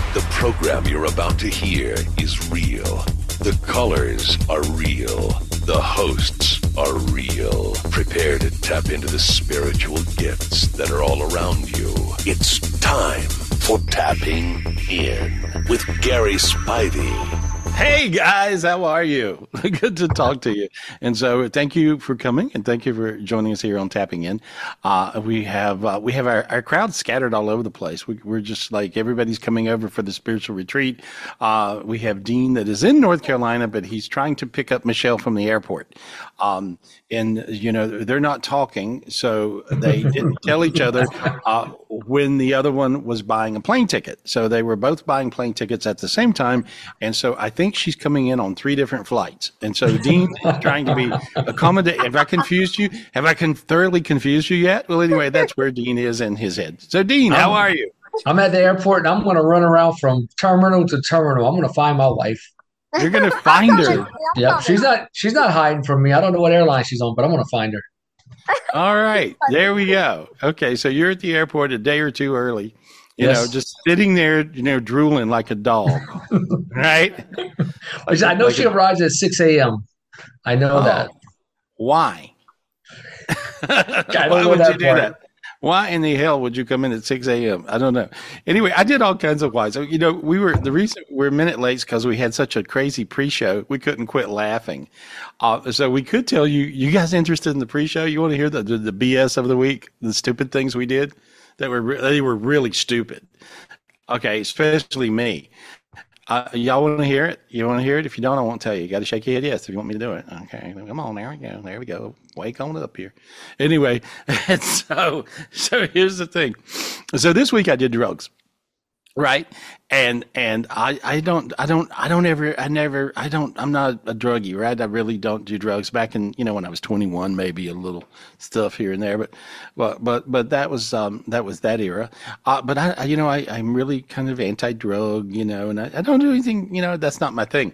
The program you're about to hear is real. The callers are real. The hosts are real. Prepare to tap into the spiritual gifts that are all around you. It's time for Tapping In with Gary Spivey. Hey guys, how are you? Good to talk to you. And so thank you for coming and thank you for joining us here on Tapping In. We have our crowd scattered all over the place. We're just like everybody's coming over for the spiritual retreat. We have Dean that is in North Carolina, but he's trying to pick up Michelle from the airport. And you know, they're not talking, so they didn't tell each other when the other one was buying a plane ticket. So they were both buying plane tickets at the same time. And so I think she's coming in on 3 different flights. And so Dean is trying to be accommodating. Have I confused you? Have I thoroughly confused you yet? Well, anyway, that's where Dean is in his head. So Dean, how are you? I'm at the airport and I'm going to run around from terminal to terminal. I'm going to find my wife. You're going to find her. Yep. She's not hiding from me. I don't know what airline she's on, but I'm going to find her. All right. There we go. Okay. So you're at the airport a day or two early, you know, just sitting there, you know, drooling like a dog, right? I know she arrives at 6 a.m. I know that. Why? Why would you do that? Why in the hell would you come in at 6 a.m.? I don't know. Anyway, I did all kinds of whys. So, you know, the reason we're a minute late is because we had such a crazy pre-show. We couldn't quit laughing. So we could tell you guys interested in the pre-show? You want to hear the BS of the week, the stupid things we did they were really stupid. Okay, especially me. Y'all want to hear it? You want to hear it? If you don't, I won't tell you. You got to shake your head yes if you want me to do it. Okay, come on. There we go. There we go. Wake on up here. Anyway, and so here's the thing. So this week I did drugs, right? And I'm not a druggie, right? I really don't do drugs. Back in, you know, when I was 21, maybe a little stuff here and there, but that was that era. But I'm really kind of anti-drug, you know, and I don't do anything, you know, that's not my thing.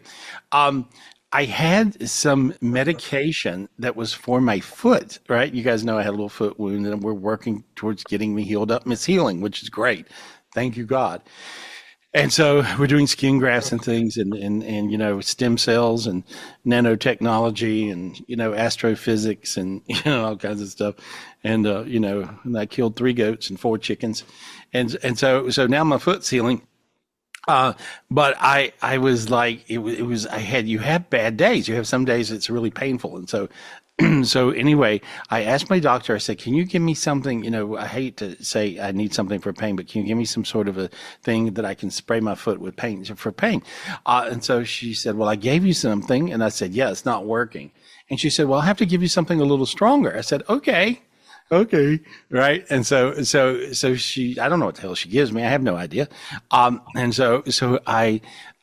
I had some medication that was for my foot, right? You guys know I had a little foot wound and we're working towards getting me healed up. And it's healing, which is great. Thank you, God. And so we're doing skin grafts and things and you know, stem cells and nanotechnology and, you know, astrophysics and, you know, all kinds of stuff. And, you know, and I killed 3 goats and 4 chickens. And so now my foot's healing. But I was like, you have bad days. You have some days it's really painful. And so, so anyway, I asked my doctor, I said, can you give me something, you know, I hate to say I need something for pain, but can you give me some sort of a thing that I can spray my foot with pain for pain? And so she said, well, I gave you something. And I said, yeah, it's not working. And she said, well, I'll have to give you something a little stronger. I said, okay. Right. And so she, I don't know what the hell she gives me. I have no idea. And so I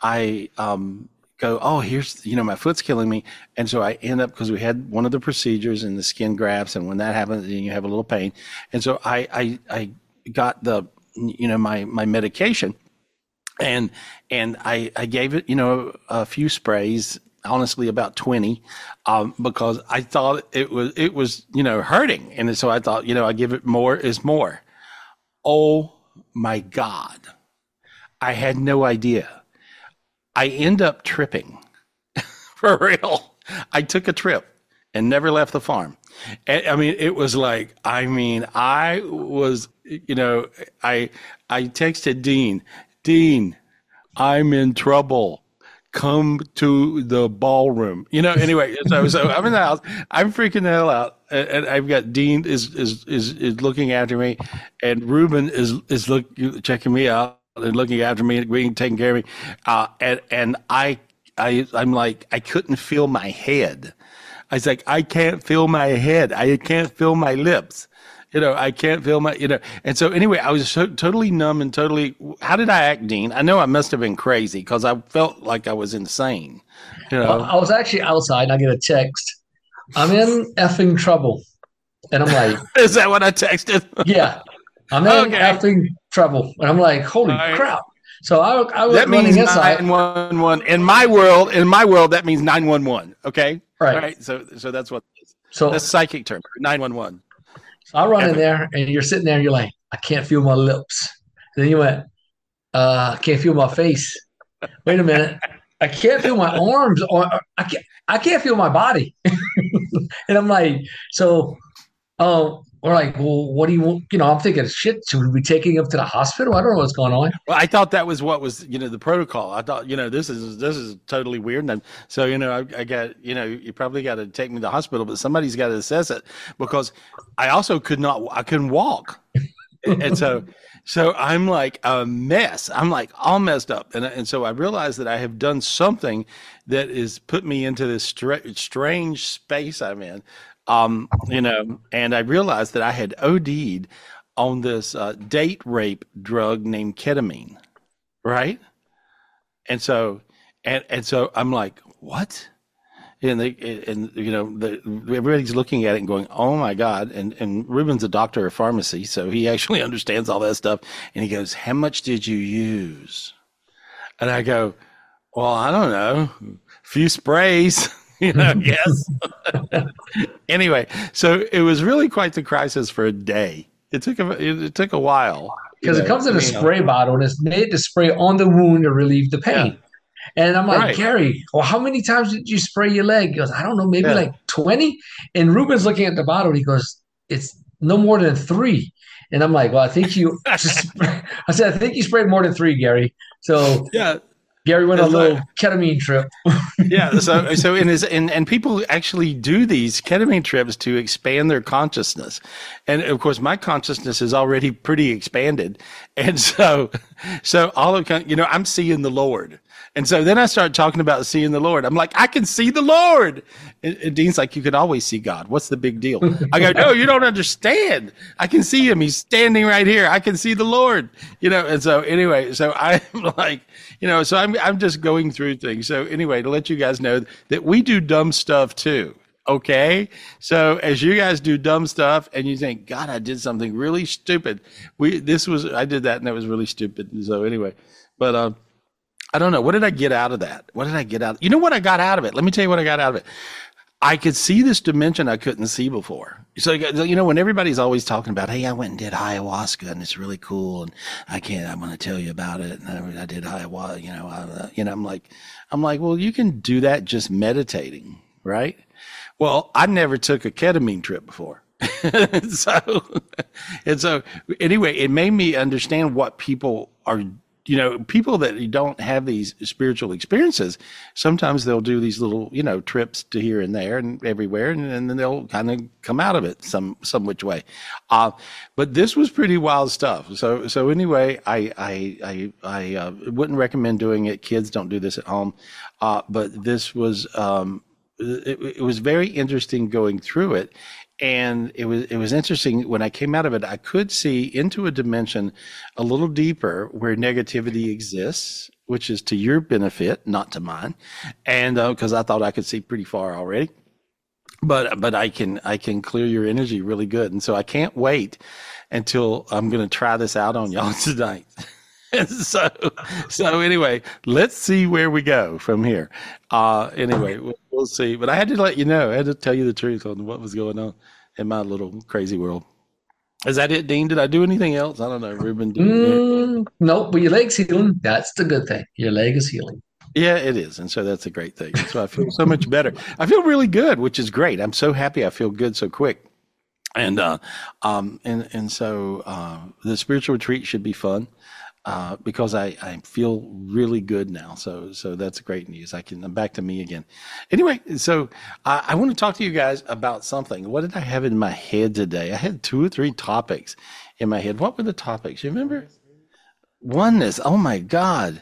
go, oh, here's, you know, my foot's killing me. And so I end up, because we had one of the procedures in the skin grafts. And when that happens, then you have a little pain. And so I got the, you know, my medication and I gave it, you know, a few sprays, honestly about 20, because I thought it was, you know, hurting. And so I thought, you know, I give it more is more. Oh my God. I had no idea. I end up tripping for real. I took a trip and never left the farm. And, I mean, it was like, I was, you know, I texted Dean, I'm in trouble. Come to the ballroom, you know. Anyway, so I'm in the house. I'm freaking the hell out, and I've got Dean is looking after me, and Ruben is checking me out and looking after me and taking care of me, and I'm like, I couldn't feel my head. I was like, I can't feel my head. I can't feel my lips. You know, I can't feel my, you know. And so anyway, I was so totally numb and totally, how did I act, Dean? I know I must have been crazy because I felt like I was insane. You know, I was actually outside and I get a text. I'm in effing trouble. And I'm like, is that what I texted? Yeah. I'm in effing trouble. And I'm like, holy crap. So I was that running means inside. 911. In my world, that means 911. Okay. Right. All right. So that's what, so that's psychic term, 911. So I run in there and you're sitting there and you're like, I can't feel my lips. And then you went, I can't feel my face. Wait a minute. I can't feel my arms, or I can't feel my body. And I'm like, so we're like, well, what do you want? I'm thinking, shit, should we be taking him to the hospital? I don't know what's going on. Well, I thought that was what was, the protocol. I thought, this is totally weird. And so, I got, you probably got to take me to the hospital, but somebody's got to assess it because I couldn't walk. And so I'm like a mess. I'm like all messed up. And so I realized that I have done something that is put me into this strange space I'm in. And I realized that I had OD'd on this date rape drug named ketamine, right? And so I'm like, what? Everybody's looking at it and going, oh my God. And Ruben's a doctor of pharmacy, so he actually understands all that stuff. And he goes, how much did you use? And I go, well, I don't know, a few sprays. Yes. Anyway, so it was really quite the crisis for a day. It took a while because it comes in a spray bottle and it's made to spray on the wound to relieve the pain. Yeah. And I'm like, right. Gary, well, how many times did you spray your leg? He goes, I don't know, maybe like 20. And Ruben's looking at the bottle. And he goes, it's no more than 3. And I'm like, well, I think you I said, I think you sprayed more than 3, Gary. So yeah. Gary went on a little ketamine trip. Yeah, so people actually do these ketamine trips to expand their consciousness, and of course, my consciousness is already pretty expanded, and so all of I'm seeing the Lord, and so then I start talking about seeing the Lord. I'm like, I can see the Lord. And Dean's like, you can always see God. What's the big deal? I go, no, you don't understand. I can see him. He's standing right here. I can see the Lord. And so anyway, so I'm like. So I'm just going through things. So anyway, to let you guys know that we do dumb stuff too. Okay. So as you guys do dumb stuff and you think, God, I did something really stupid. I did that and that was really stupid. And so anyway, but, I don't know. What did I get out of that? What did I get out? You know what I got out of it? Let me tell you what I got out of it. I could see this dimension I couldn't see before. So, when everybody's always talking about, hey, I went and did ayahuasca and it's really cool. And I'm going to tell you about it. And I did ayahuasca, I'm like, well, you can do that just meditating, right? Well, I never took a ketamine trip before. so anyway, it made me understand what people are people that don't have these spiritual experiences, sometimes they'll do these little, trips to here and there and everywhere, and then they'll kind of come out of it some which way. But this was pretty wild stuff. So anyway, I wouldn't recommend doing it. Kids, don't do this at home. But this was, it was very interesting going through it. And it was interesting when I came out of it, I could see into a dimension a little deeper where negativity exists, which is to your benefit, not to mine. And because I thought I could see pretty far already, but I can clear your energy really good. And so I can't wait until I'm going to try this out on y'all tonight. So anyway, let's see where we go from here. Anyway, we'll see. But I had to let you know. I had to tell you the truth on what was going on in my little crazy world. Is that it, Dean? Did I do anything else? I don't know, Ruben. Nope, but your leg's healing. That's the good thing. Your leg is healing. Yeah, it is. And so that's a great thing. So I feel so much better. I feel really good, which is great. I'm so happy I feel good so quick. And so the spiritual retreat should be fun. Because I feel really good now. So that's great news. I'm back to me again. Anyway, so I want to talk to you guys about something. What did I have in my head today? I had 2 or 3 topics in my head. What were the topics? You remember? Oneness. Oh my God.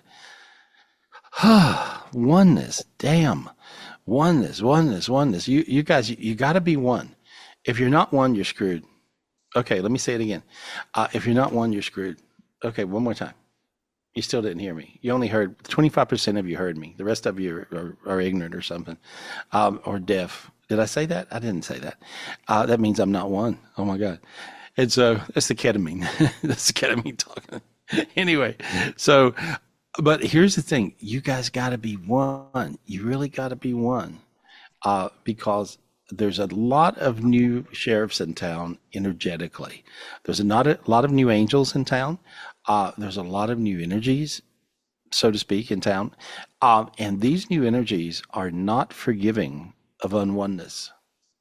Oneness. Damn. Oneness. You guys, you got to be one. If you're not one, you're screwed. Okay, let me say it again. If you're not one, you're screwed. Okay, one more time. You still didn't hear me. You only heard 25% of you heard me. The rest of you are ignorant or something, or deaf. Did I say that? I didn't say that. That means I'm not one. Oh my God. And so that's the ketamine. That's the ketamine talking. Anyway, so, but here's the thing. You guys got to be one. You really got to be one, because there's a lot of new sheriffs in town energetically. There's not a lot of new angels in town. There's a lot of new energies, so to speak, in town. And these new energies are not forgiving of unoneness.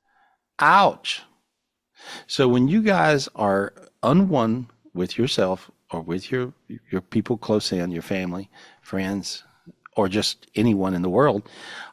Ouch. So when you guys are unone with yourself or with your people close in, your family, friends, or just anyone in the world,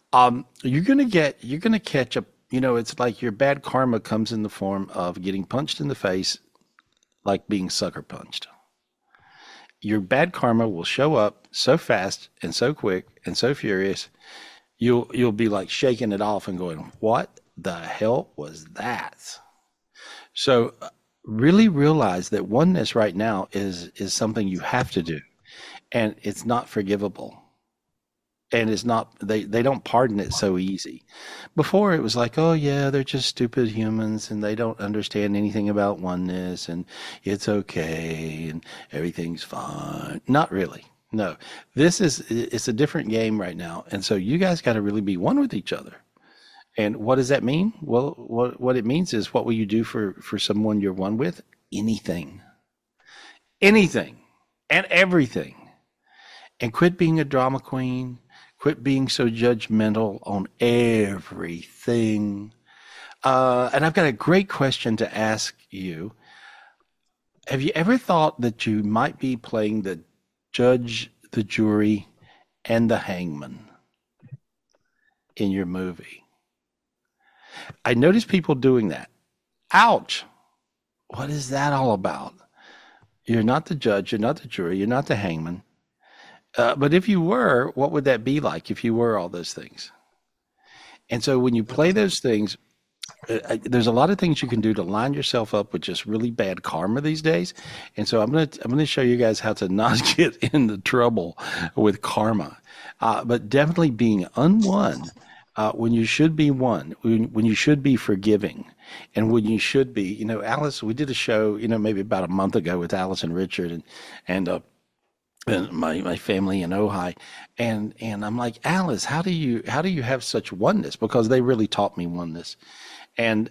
you're gonna catch a, it's like your bad karma comes in the form of getting punched in the face, like being sucker punched. Your bad karma will show up so fast and so quick and so furious, you'll be like shaking it off and going, "What the hell was that?" So really realize that oneness right now is something you have to do, and it's not forgivable. And it's not, they don't pardon it so easy. Before it was like, oh yeah, they're just stupid humans and they don't understand anything about oneness and it's okay and everything's fine. Not really. No. It's a different game right now. And so you guys got to really be one with each other. And what does that mean? Well, what it means is, what will you do for someone you're one with? Anything. Anything and everything. And quit being a drama queen. Quit being so judgmental on everything. And I've got a great question to ask you. Have you ever thought that you might be playing the judge, the jury, and the hangman in your movie? I notice people doing that. Ouch. What is that all about? You're not the judge, you're not the jury, you're not the hangman. But if you were, what would that be like if you were all those things? And so when you play those things, there's a lot of things you can do to line yourself up with just really bad karma these days. And so I'm gonna show you guys how to not get into trouble with karma, but definitely being unone when you should be one, when you should be forgiving, and when you should be, Alice. We did a show, maybe about a month ago with Alice and Richard and my family in Ojai, and I'm like, Alice, how do you have such oneness? Because they really taught me oneness, and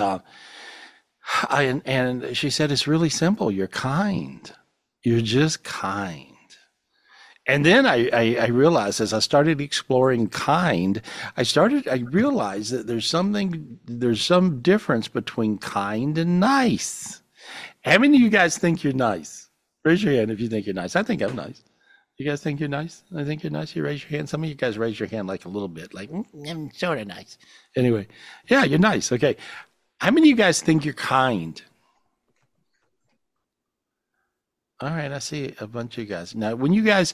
she said, it's really simple. You're kind. You're just kind. And then I realized, as I started exploring kind, I realized that there's some difference between kind and nice. How many of you guys think you're nice? Raise your hand if you think you're nice. I think I'm nice. You guys think you're nice? I think you're nice. You raise your hand. Some of you guys raise your hand like a little bit, like, I'm sort of nice. Anyway, yeah, you're nice. Okay. How many of you guys think you're kind? All right, I see a bunch of you guys. Now, when you guys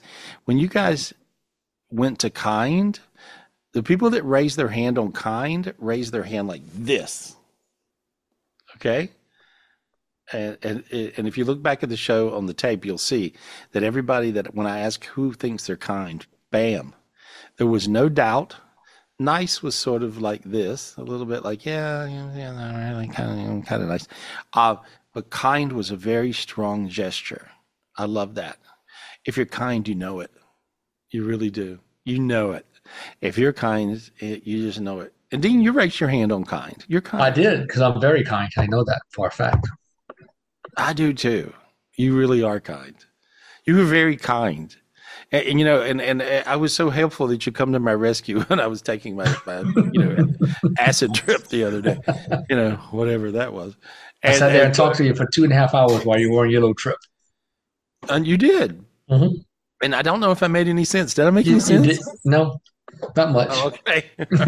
went to kind, the people that raised their hand on kind raised their hand like this. Okay? And if you look back at the show on the tape, you'll see that everybody that, when I ask who thinks they're kind, bam, there was no doubt. Nice was sort of like this, a little bit like, yeah, really kind of nice. But kind was a very strong gesture. I love that. If you're kind, you know it. You really do. You know it. If you're kind, you just know it. And Dean, you raised your hand on kind. You're kind. I did, because I'm very kind. I know that for a fact. I do too. You really are kind. You were very kind. And I was so helpful that you come to my rescue when I was taking my acid trip the other day, whatever that was. I sat there and talked to you for 2.5 hours while you were on your little trip. And you did. Mm-hmm. And I don't know if I made any sense. Did I make any sense? No, not much. Oh, okay.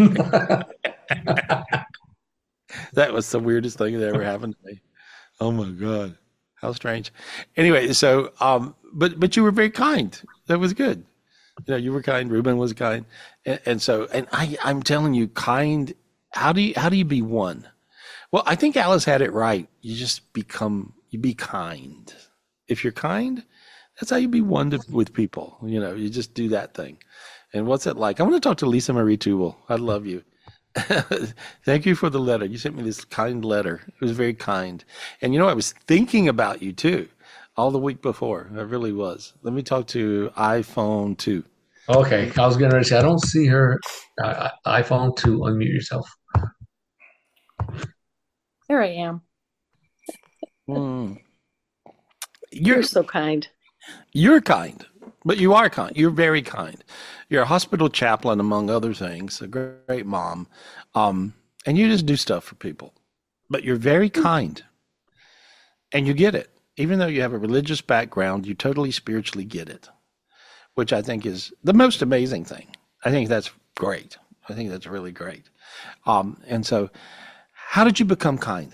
That was the weirdest thing that ever happened to me. Oh my God. How strange. Anyway, so but you were very kind. That was good. You were kind. Ruben was kind. And I'm telling you, kind, how do you be one? Well, I think Alice had it right. You be kind. If you're kind, that's how you be one with people. You just do that thing. And what's it like? I want to talk to Lisa Marie Tubal. I love you. Thank you for the letter. You sent me this kind letter. It was very kind. And I was thinking about you too, all the week before. I really was. Let me talk to iPhone 2. Okay. I was going to say, I don't see her. iPhone 2, unmute yourself. There I am. Mm. You're so kind. You're kind, but you are kind. You're very kind. You're a hospital chaplain, among other things, a great mom. And you just do stuff for people. But you're very kind. And you get it. Even though you have a religious background, you totally spiritually get it, which I think is the most amazing thing. I think that's great. I think that's really great. And so, how did you become kind?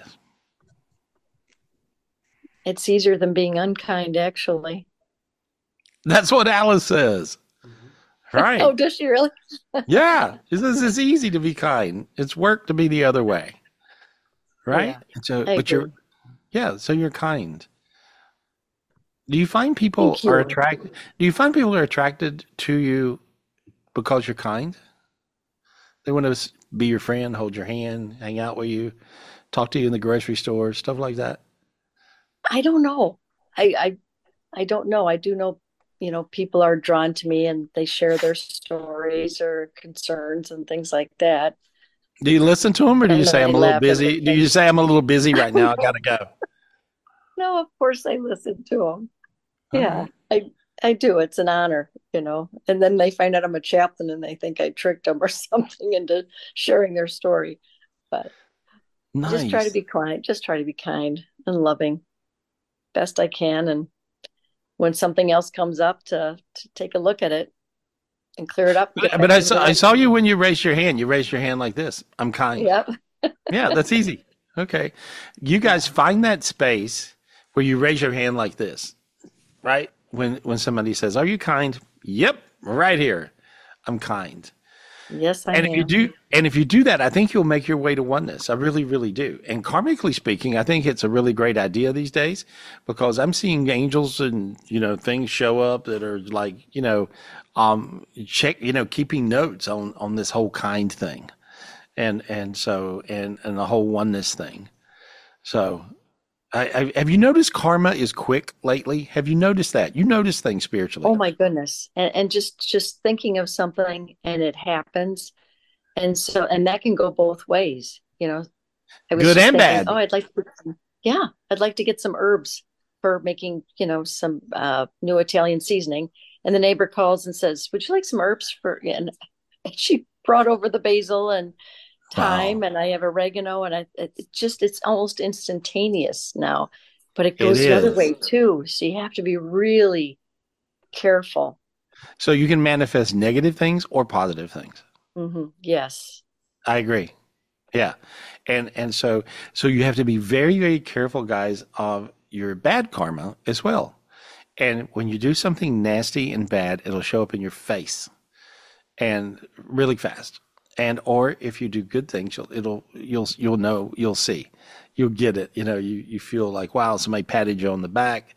It's easier than being unkind, actually. That's what Alice says. Right. Oh, does she really? Yeah. It's easy to be kind. It's work to be the other way. Right? Yeah, And so, I but agree. so you're kind. Do you find people Thank you. are attracted? Do you find people are attracted to you because you're kind? They want to be your friend, hold your hand, hang out with you, talk to you in the grocery store, stuff like that. I don't know. I don't know. I do know, people are drawn to me and they share their stories or concerns and things like that. Do you listen to them, or do you And then say I I'm a little laugh at busy? what Do you say I'm a little busy right now? I gotta go. No, of course I listen to them. All Yeah, right. I do. It's an honor. And then they find out I'm a chaplain and they think I tricked them or something into sharing their story. But just try to Nice. be kind. Just try to be kind and loving best I can. And when something else comes up, to take a look at it and clear it up and get But back to the I light. saw you when you raised your hand. You raised your hand like this. I'm kind. Yep. Yeah, that's easy. Okay. You guys find that space where you raise your hand like this, right? When somebody says, "Are you kind?" Yep, right here. I'm kind. Yes, I And am. if you do that, I think you'll make your way to oneness. I really, really do. And karmically speaking, I think it's a really great idea these days because I'm seeing angels and things show up that are like keeping notes on this whole kind thing, and the whole oneness thing. So, have you noticed karma is quick lately? Have you noticed that? You notice things spiritually. Oh my goodness. And just thinking of something and it happens. And that can go both ways. I was Good just and thinking, bad. oh, I'd like to get some herbs for making, some new Italian seasoning. And the neighbor calls and says, would you like some herbs and she brought over the basil and thyme, Wow. and I have oregano, and it's almost instantaneous now. But it It goes the other is. way too. So you have to be really careful. So you can manifest negative things or positive things. Yes. I agree. Yeah. And so you have to be very, very careful, guys, of your bad karma as well. And when you do something nasty and bad, it'll show up in your face and really fast. And or if you do good things, you'll know, you'll see. You'll get it. You feel like, wow, somebody patted you on the back.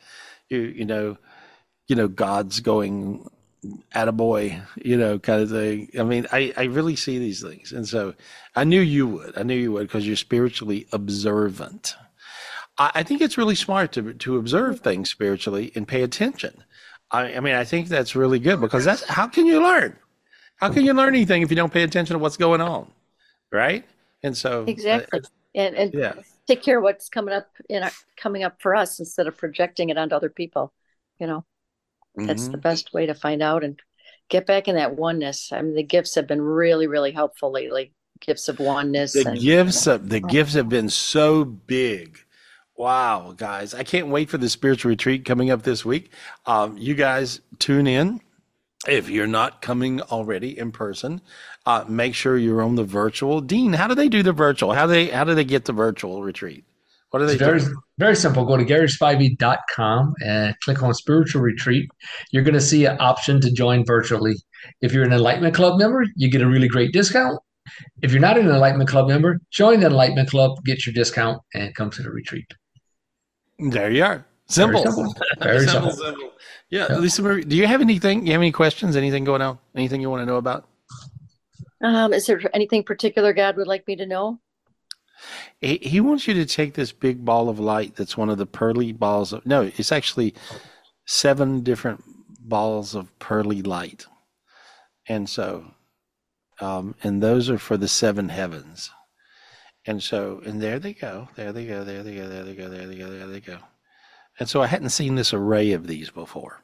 God's going attaboy, kind of thing. I mean, I really see these things. And so I knew you would. I knew you would because you're spiritually observant. I think it's really smart to observe things spiritually and pay attention. I mean, I think that's really good because that's how can you learn? How can you learn anything if you don't pay attention to what's going on? Right? And so, Exactly. And yeah. take care of what's coming up for us instead of projecting it onto other people. You know, that's the Hmm. best way to find out and get back in that oneness. I mean, the gifts have been really, really helpful lately. Gifts of oneness and The gifts have been so big. Wow, guys. I can't wait for the spiritual retreat coming up this week. You guys tune in. If you're not coming already in person, make sure you're on the virtual. Dean, how do they do the virtual? How do they get the virtual retreat? What do It's they very, do? very simple. Go to GarySpivey.com and click on Spiritual Retreat. You're going to see an option to join virtually. If you're an Enlightenment Club member, you get a really great discount. If you're not an Enlightenment Club member, join the Enlightenment Club, get your discount, and come to the retreat. There you are. Very Simple. simple. Very Simple, simple. simple. Yeah, Yep. Lisa Marie, do you have anything? You have any questions? Anything going on? Anything you want to know about? is there anything particular God would like me to know? He wants you to take this big ball of light that's one of the pearly balls of, no, it's actually 7 different balls of pearly light. And so, and those are for the 7 heavens. And so, and there they go. There they go. There they go. There they go. There they go. There they go. And so I hadn't seen this array of these before.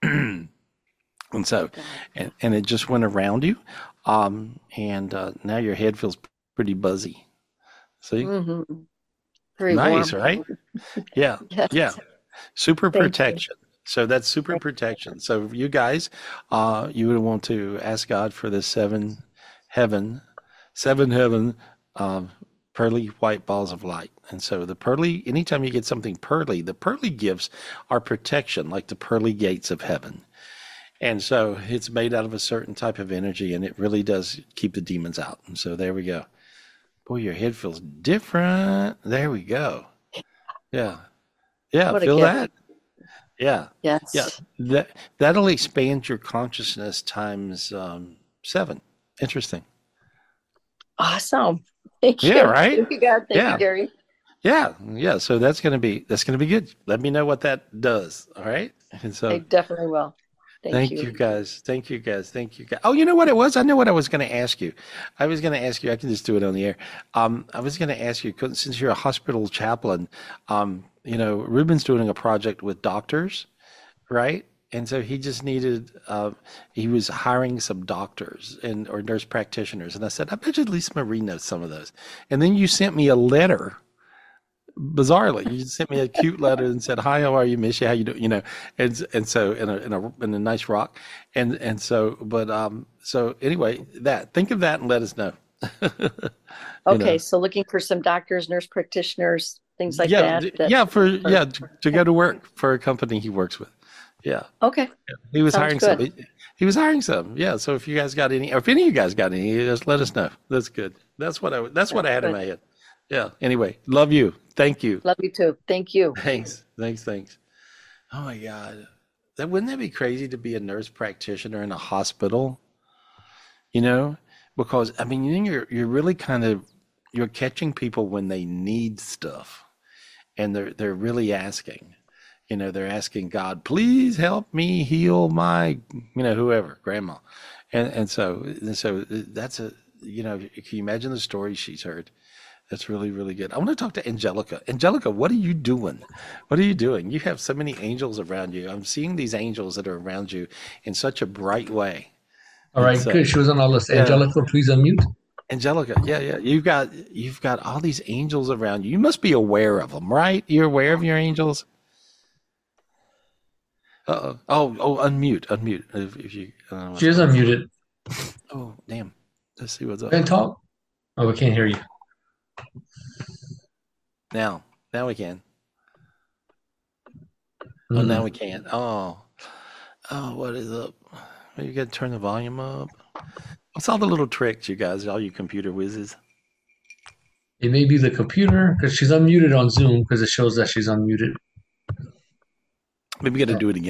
And so, and it just went around you. And now your head feels pretty buzzy. See? Mm-hmm. Very Nice, warm. right? Yeah. Yes. Yeah. Super Thank you. protection. So that's super protection. So you guys, you would want to ask God for the seven heaven, pearly white balls of light. And so the pearly, anytime you get something pearly, the pearly gifts are protection, like the pearly gates of heaven. And so it's made out of a certain type of energy, and it really does keep the demons out. And so there we go. Boy, your head feels different. There we go. Yeah. Yeah. What a Feel gift. that? Yeah. Yeah. Yes. That'll expand your consciousness times 7. Interesting. Awesome. Thank you. Yeah, right? Thank you, God. Thank Yeah. you, Gary. Yeah. Yeah. So that's gonna be good. Let me know what that does. All right. And I so definitely will. Thank thank you. you guys. Thank you guys. Thank you guys. Oh, you know what it was? I know what I was going to ask you. I was going to ask you. I can just do it on the air. I was going to ask you, since you're a hospital chaplain, Ruben's doing a project with doctors, right? And so he just needed. He was hiring some doctors or nurse practitioners, and I said, I bet you Lisa Marie knows some of those. And then you sent me a letter. Bizarrely, you sent me a cute letter and said, "Hi, how are you? Miss you. How you doing?" And so in a nice rock, and so so anyway, think of that and let us know. Okay, so looking for some doctors, nurse practitioners, things like yeah, that. to go to work for a company he works with. Yeah, Okay, he was sounds hiring good. some. He was hiring some. Yeah, so if you guys got any, or if any of you guys got any, just let us know. That's good. That's what I had in my head. Yeah. Anyway, love you. Thank you. Love you too. Thank you. Thanks. Oh my God. Wouldn't that be crazy to be a nurse practitioner in a hospital? Because I mean, you're really you're catching people when they need stuff, and they're really asking. They're asking God, please help me heal my, whoever, grandma, and so that's can you imagine the stories she's heard? That's really, really good. I want to talk to Angelica. Angelica, what are you doing? What are you doing? You have so many angels around you. I'm seeing these angels that are around you in such a bright way. All right, good. She was on our list. Yeah. Angelica, please unmute. Angelica, yeah. You've got all these angels around you. You must be aware of them, right? You're aware of your angels? Uh-oh. Oh, unmute. If you. She is unmuted. Oh, damn. Let's see what's up. Can talk? Oh, we can't hear you. Now we can. Oh, now we can't. Oh, what is up? You got to turn the volume up. What's all the little tricks, you guys? All you computer whizzes. It may be the computer because she's unmuted on Zoom because it shows that she's unmuted. Maybe we got to do it again.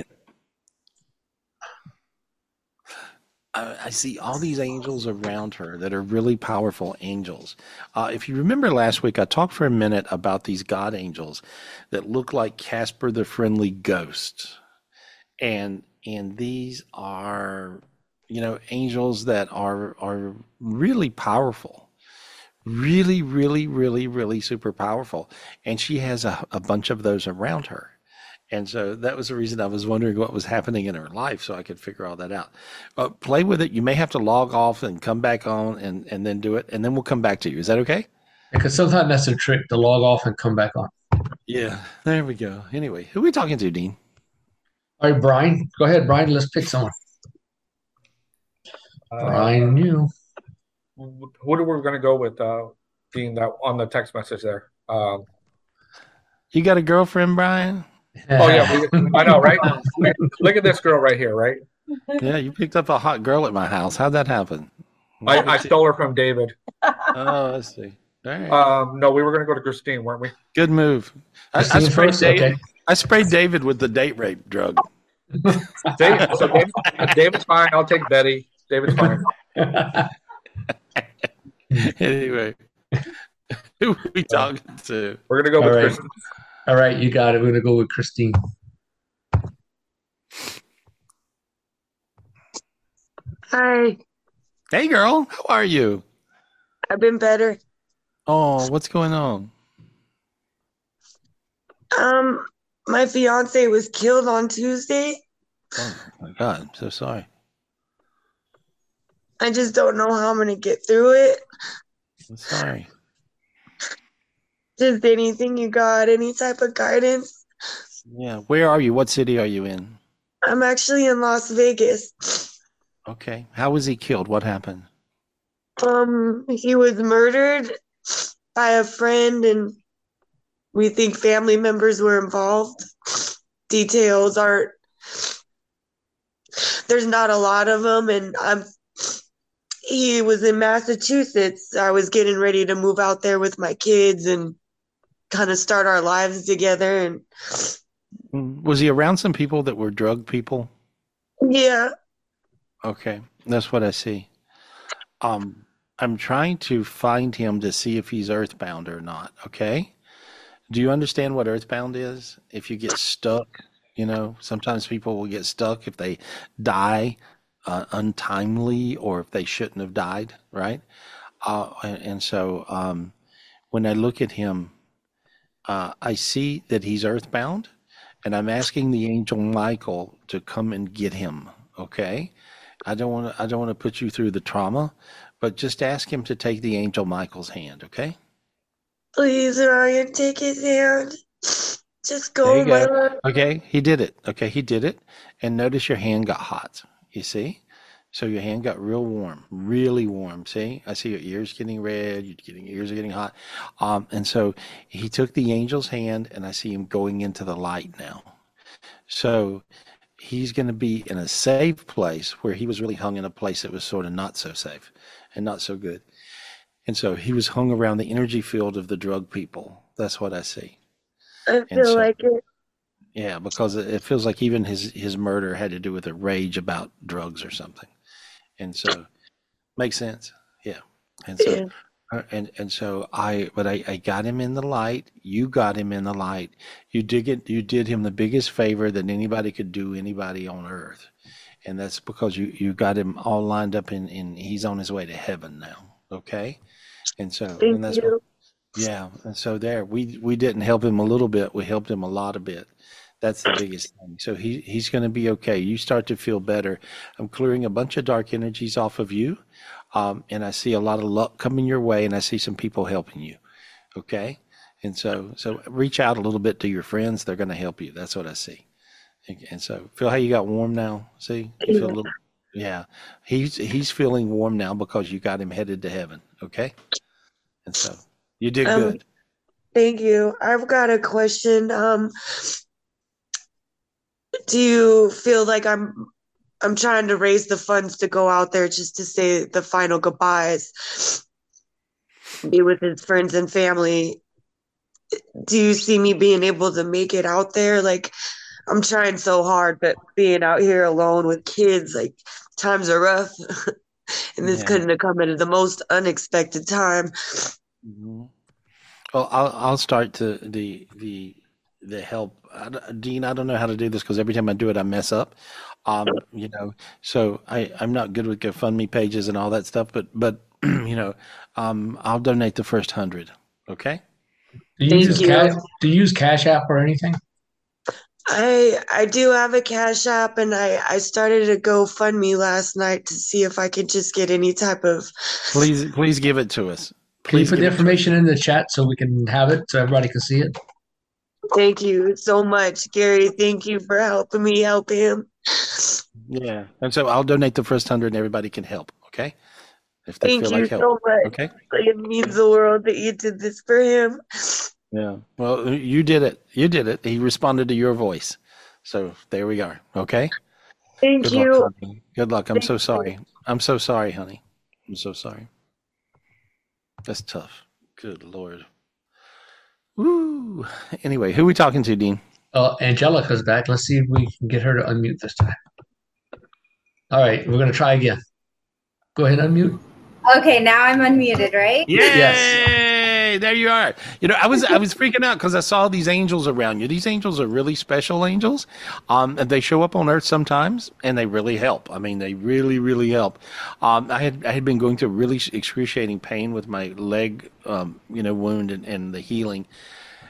I see all these angels around her that are really powerful angels. If you remember last week, I talked for a minute about these God angels that look like Casper the Friendly Ghost. And these are, angels that are really powerful. Really, really, really, really super powerful. And she has a bunch of those around her. And so that was the reason I was wondering what was happening in her life, so I could figure all that out. Play with it. You may have to log off and come back on and then do it, and then we'll come back to you. Is that okay? Because sometimes that's a trick to log off and come back on. Yeah, there we go. Anyway, who are we talking to, Dean? All right, Brian. Go ahead, Brian. Let's pick someone. Brian, you. Who are we going to go with, Dean, that on the text message there? You got a girlfriend, Brian? Oh, yeah. I know, right? Look at this girl right here, right? Yeah, you picked up a hot girl at my house. How'd that happen? I stole her from David. Oh, I see. All right. No, we were going to go to Christine, weren't we? Good move. I sprayed David with the date rape drug. David's fine. I'll take Betty. David's fine. Anyway, who are we talking to? We're going to go with Christine. All right, you got it. We're going to go with Christine. Hi. Hey, girl. How are you? I've been better. Oh, what's going on? My fiance was killed on Tuesday. Oh my God, I'm so sorry. I just don't know how I'm gonna get through it. I'm sorry. Just anything you got, any type of guidance. Yeah. Where are you? What city are you in? I'm actually in Las Vegas. Okay. How was he killed? What happened? He was murdered by a friend, and we think family members were involved. Details aren't, there's not a lot of them, and he was in Massachusetts. I was getting ready to move out there with my kids and kind of start our lives together. And Was he around some people that were drug people? yeah. Okay. That's what I see. I'm trying to find him to see if he's earthbound or not. Okay. Do you understand what earthbound is? If you get stuck, sometimes people will get stuck if they die untimely or if they shouldn't have died, right? And so when I look at him, I see that he's earthbound, and I'm asking the angel Michael to come and get him. Okay, I don't want to put you through the trauma, but just ask him to take the angel Michael's hand. Okay. Please, Ryan, take his hand. Just There go, you my go. love. Okay, he did it. Okay, he did it. And notice your hand got hot. You see? So your hand got real warm, really warm. See? I see your ears getting red, ears are getting hot. And so he took the angel's hand, and I see him going into the light now. So he's going to be in a safe place where he was really hung in a place that was sort of not so safe and not so good. And so he was hung around the energy field of the drug people. That's what I see. I And feel so, like it. yeah, because it feels like even his murder had to do with a rage about drugs or something. And so makes sense. Yeah. And so Yeah. I got him in the light. You got him in the light. You did him the biggest favor that anybody could do anybody on earth. And that's because you got him all lined up in he's on his way to heaven now. Okay? And so Thank that's what you. yeah. And so there we didn't help him a little bit, we helped him a lot a bit. That's the biggest thing. So he's going to be okay. You start to feel better. I'm clearing a bunch of dark energies off of you. And I see a lot of luck coming your way, and I see some people helping you. Okay? And so reach out a little bit to your friends. They're going to help you. That's what I see. And so feel how you got warm now? See? You feel a little yeah. He's feeling warm now because you got him headed to heaven. Okay? And so you did Um, good. Thank you. I've got a question. Do you feel like I'm trying to raise the funds to go out there just to say the final goodbyes, be with his friends and family? Do you see me being able to make it out there? Like, I'm trying so hard, but being out here alone with kids, like, times are rough. And this Yeah. couldn't have come at the most unexpected time. Mhm. Well, I'll start to the help. Dean, I don't know how to do this because every time I do it, I mess up. So I'm not good with GoFundMe pages and all that stuff. But I'll donate the first 100. Okay. Do you Thank use you. Cash App or anything? I do have a Cash App, and I started a GoFundMe last night to see if I could just get any type of. Please give it to us. Can you Please put the give it to us. information in the chat so we can have it so everybody can see it? Thank you so much, Gary. Thank you for helping me help him. Yeah. And so I'll donate the first 100, and everybody can help. Okay. If they Thank feel you like help. so much. Okay. It means the world that you did this for him. Yeah. Well, you did it. You did it. He responded to your voice. So there we are. Okay. Thank Good you. luck, honey. Good luck. I'm so sorry. I'm so sorry, honey. I'm so sorry. That's tough. Good Lord. Woo. Anyway, who are we talking to, Dean? Angelica's back. Let's see if we can get her to unmute this time. All right, we're going to try again. Go ahead, unmute. Okay, now I'm unmuted, right? Yay! Yes. There you are. I was freaking out because I saw these angels around you. These angels are really special angels. And they show up on Earth sometimes, and they really help. I mean, they really, really help. I had been going through really excruciating pain with my leg, wound and the healing.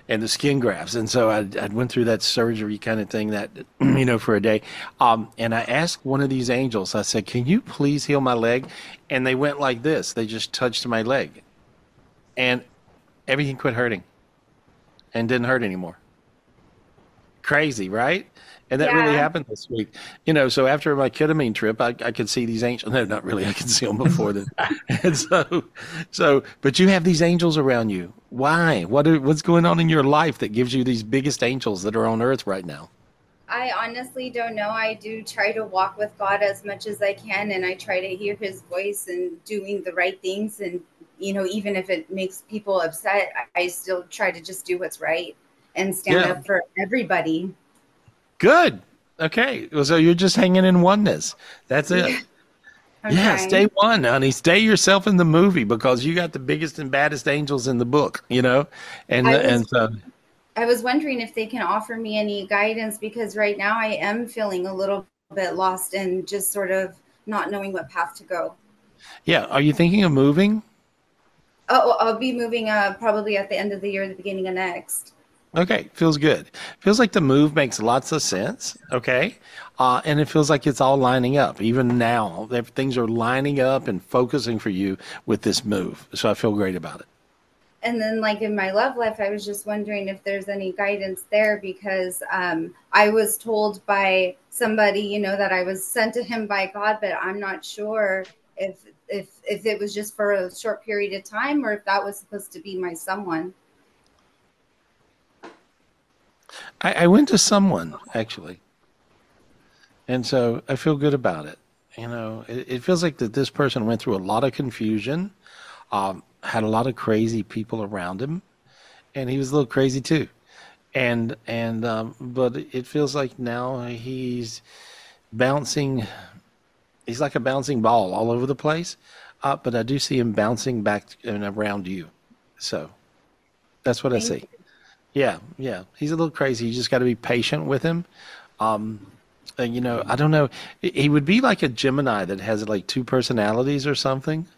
and the skin grafts. And so I went through that surgery kind of thing that, for a day. And I asked one of these angels, I said, can you please heal my leg? And they went like this. They just touched my leg and everything quit hurting and didn't hurt anymore. Crazy, right? And that really happened this week. So after my ketamine trip, I could see these angels. No, not really. I could see them before then. And but you have these angels around you. Why? What's going on in your life that gives you these biggest angels that are on earth right now? I honestly don't know. I do try to walk with God as much as I can, and I try to hear his voice and doing the right things. And, even if it makes people upset, I still try to just do what's right and stand up for everybody. Good. Okay. Well, so you're just hanging in oneness. That's it. Trying. Stay one, honey. Stay yourself in the movie because you got the biggest and baddest angels in the book, And so I was wondering if they can offer me any guidance because right now I am feeling a little bit lost and just sort of not knowing what path to go. Yeah. Are you thinking of moving? Oh, I'll be moving probably at the end of the year, the beginning of next. Okay, feels good. Feels like the move makes lots of sense, okay? And it feels like it's all lining up. Even now, things are lining up and focusing for you with this move. So I feel great about it. And then like in my love life, I was just wondering if there's any guidance there because I was told by somebody, that I was sent to him by God, but I'm not sure if it was just for a short period of time or if that was supposed to be my someone. I went to someone, actually. And so I feel good about it. It feels like that this person went through a lot of confusion, had a lot of crazy people around him, and he was a little crazy too. But it feels like now he's bouncing. He's like a bouncing ball all over the place. But I do see him bouncing back and around you. So that's what I see. Yeah. He's a little crazy. You just got to be patient with him. I don't know. He would be like a Gemini that has like two personalities or something,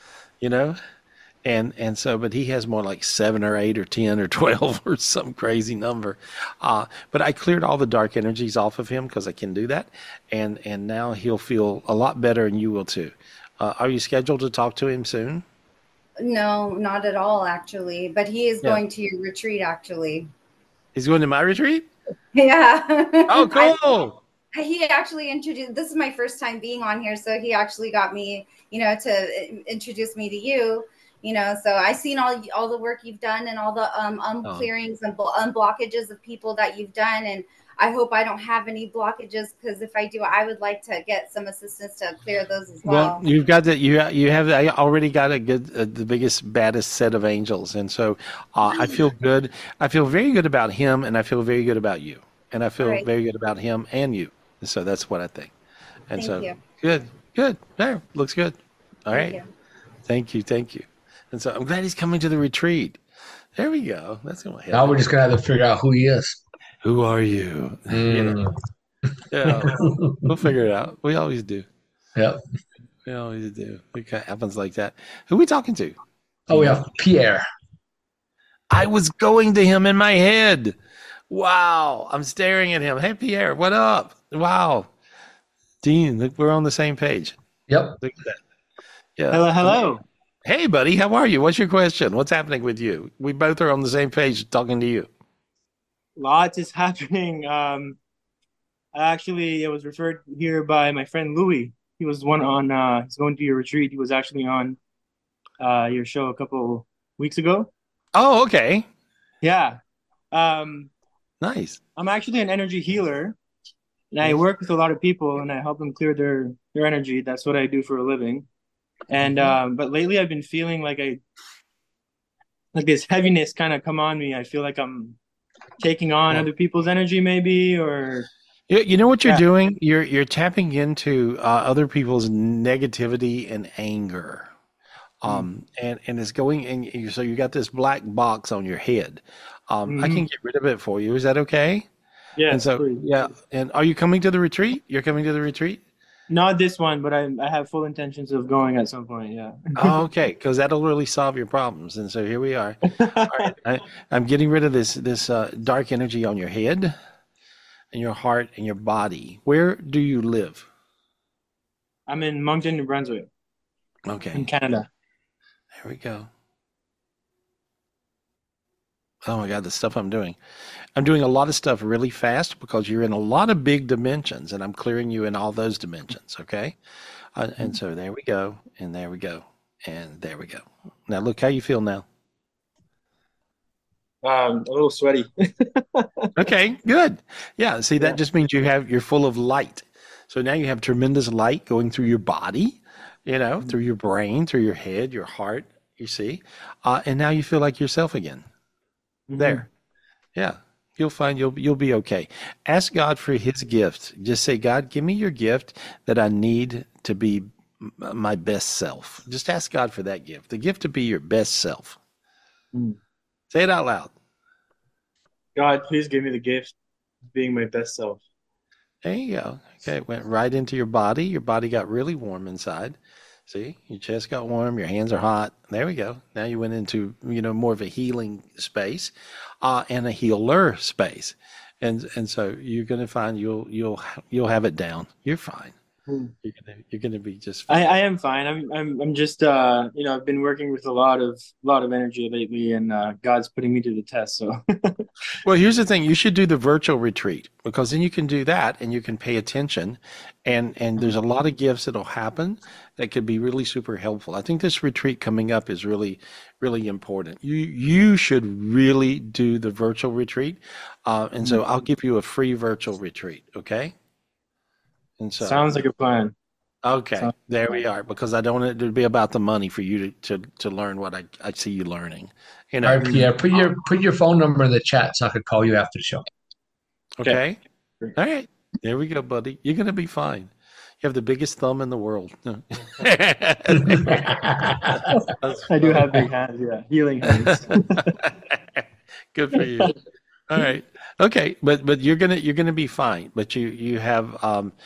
And so, but he has more like 7 or 8 or 10 or 12 or some crazy number. But I cleared all the dark energies off of him because I can do that. And now he'll feel a lot better and you will too. Are you scheduled to talk to him soon? No, not at all, actually. But he is going to your retreat, actually. He's going to my retreat? Yeah. Oh, cool. He actually introduced, this is my first time being on here. So he actually got me, to introduce me to you, so I've seen all the work you've done and all the clearings and unblockages of people that you've done. And I hope I don't have any blockages because if I do, I would like to get some assistance to clear those as well. Well, you've got that. You have. I already got a good, the biggest, baddest set of angels, and so I feel good. I feel very good about him, and I feel very good about you, and I feel very good about him and you. So that's what I think. And Thank you. Good. There, looks good. All right. Thank you. And so I'm glad he's coming to the retreat. There we go. That's gonna help. Now we're just gonna have to figure out who he is. Who are you? Yeah, we'll figure it out. We always do. Yep. We always do. It happens like that. Who are we talking to? Oh, we have Pierre. I was going to him in my head. Wow. I'm staring at him. Hey, Pierre, what up? Wow. Dean, look, we're on the same page. Yep. Look at that. Yeah. Hello. Hey, buddy. How are you? What's your question? What's happening with you? We both are on the same page talking to you. Lots is happening. Actually, I was referred here by my friend Louis. He was one on, he's going to your retreat. He was actually on your show a couple weeks ago. Oh, okay. Yeah. Nice. I'm actually an energy healer, and I work with a lot of people, and I help them clear their energy. That's what I do for a living. And but lately, I've been feeling like this heaviness kind of come on me. I feel like I'm taking on other people's energy, maybe, or you know what you're doing? You're tapping into other people's negativity and anger. And it's going, and so you got this black box on your head. I can get rid of it for you. Is that okay? Yeah. And so, please. yeah. And are you coming to the retreat? You're coming to the retreat? Not this one, but I have full intentions of going at some point. Yeah. Oh, okay, because that'll really solve your problems. And so here we are. All right, I'm getting rid of this dark energy on your head and your heart and your body. Where do you live? I'm in Moncton, New Brunswick, Okay, in Canada. there we go. Oh my God, the stuff I'm doing. I'm doing a lot of stuff really fast because you're in a lot of big dimensions, and I'm clearing you in all those dimensions. Okay, and so there we go, and there we go, and there we go. Now look how you feel now. A little sweaty. Okay, good. Yeah, see, that Yeah. just means you're full of light. So now you have tremendous light going through your body, through your brain, through your head, your heart, you see. And now you feel like yourself again. There. Yeah. You'll find you'll be okay. Ask God for his gift. Just say, God, give me your gift that I need to be my best self. Just ask God for that gift. The gift to be your best self. Mm. Say it out loud. God, please give me the gift of being my best self. There you go. Okay, it went right into your body. Your body got really warm inside. See, your chest got warm. Your hands are hot. There we go. Now you went into more of a healing space, and a healer space, and so you're going to find you'll have it down. You're fine. You're gonna be just fine. I am fine. I'm just I've been working with a lot of energy lately, and God's putting me to the test. So Well, here's the thing. You should do the virtual retreat because then you can do that and you can pay attention, and there's a lot of gifts that'll happen that could be really super helpful. I think this retreat coming up is really, really important. You should really do the virtual retreat, and so I'll give you a free virtual retreat. Okay. And so sounds like a plan. okay, there we are. Because I don't want it to be about the money for you to learn what I see you learning. All right, Pierre, put your phone number in the chat so I could call you after the show. Okay. All right. There we go, buddy. You're gonna be fine. You have the biggest thumb in the world. I do have big hands, yeah. Healing hands. Good for you. All right. Okay, but you're gonna be fine. But you have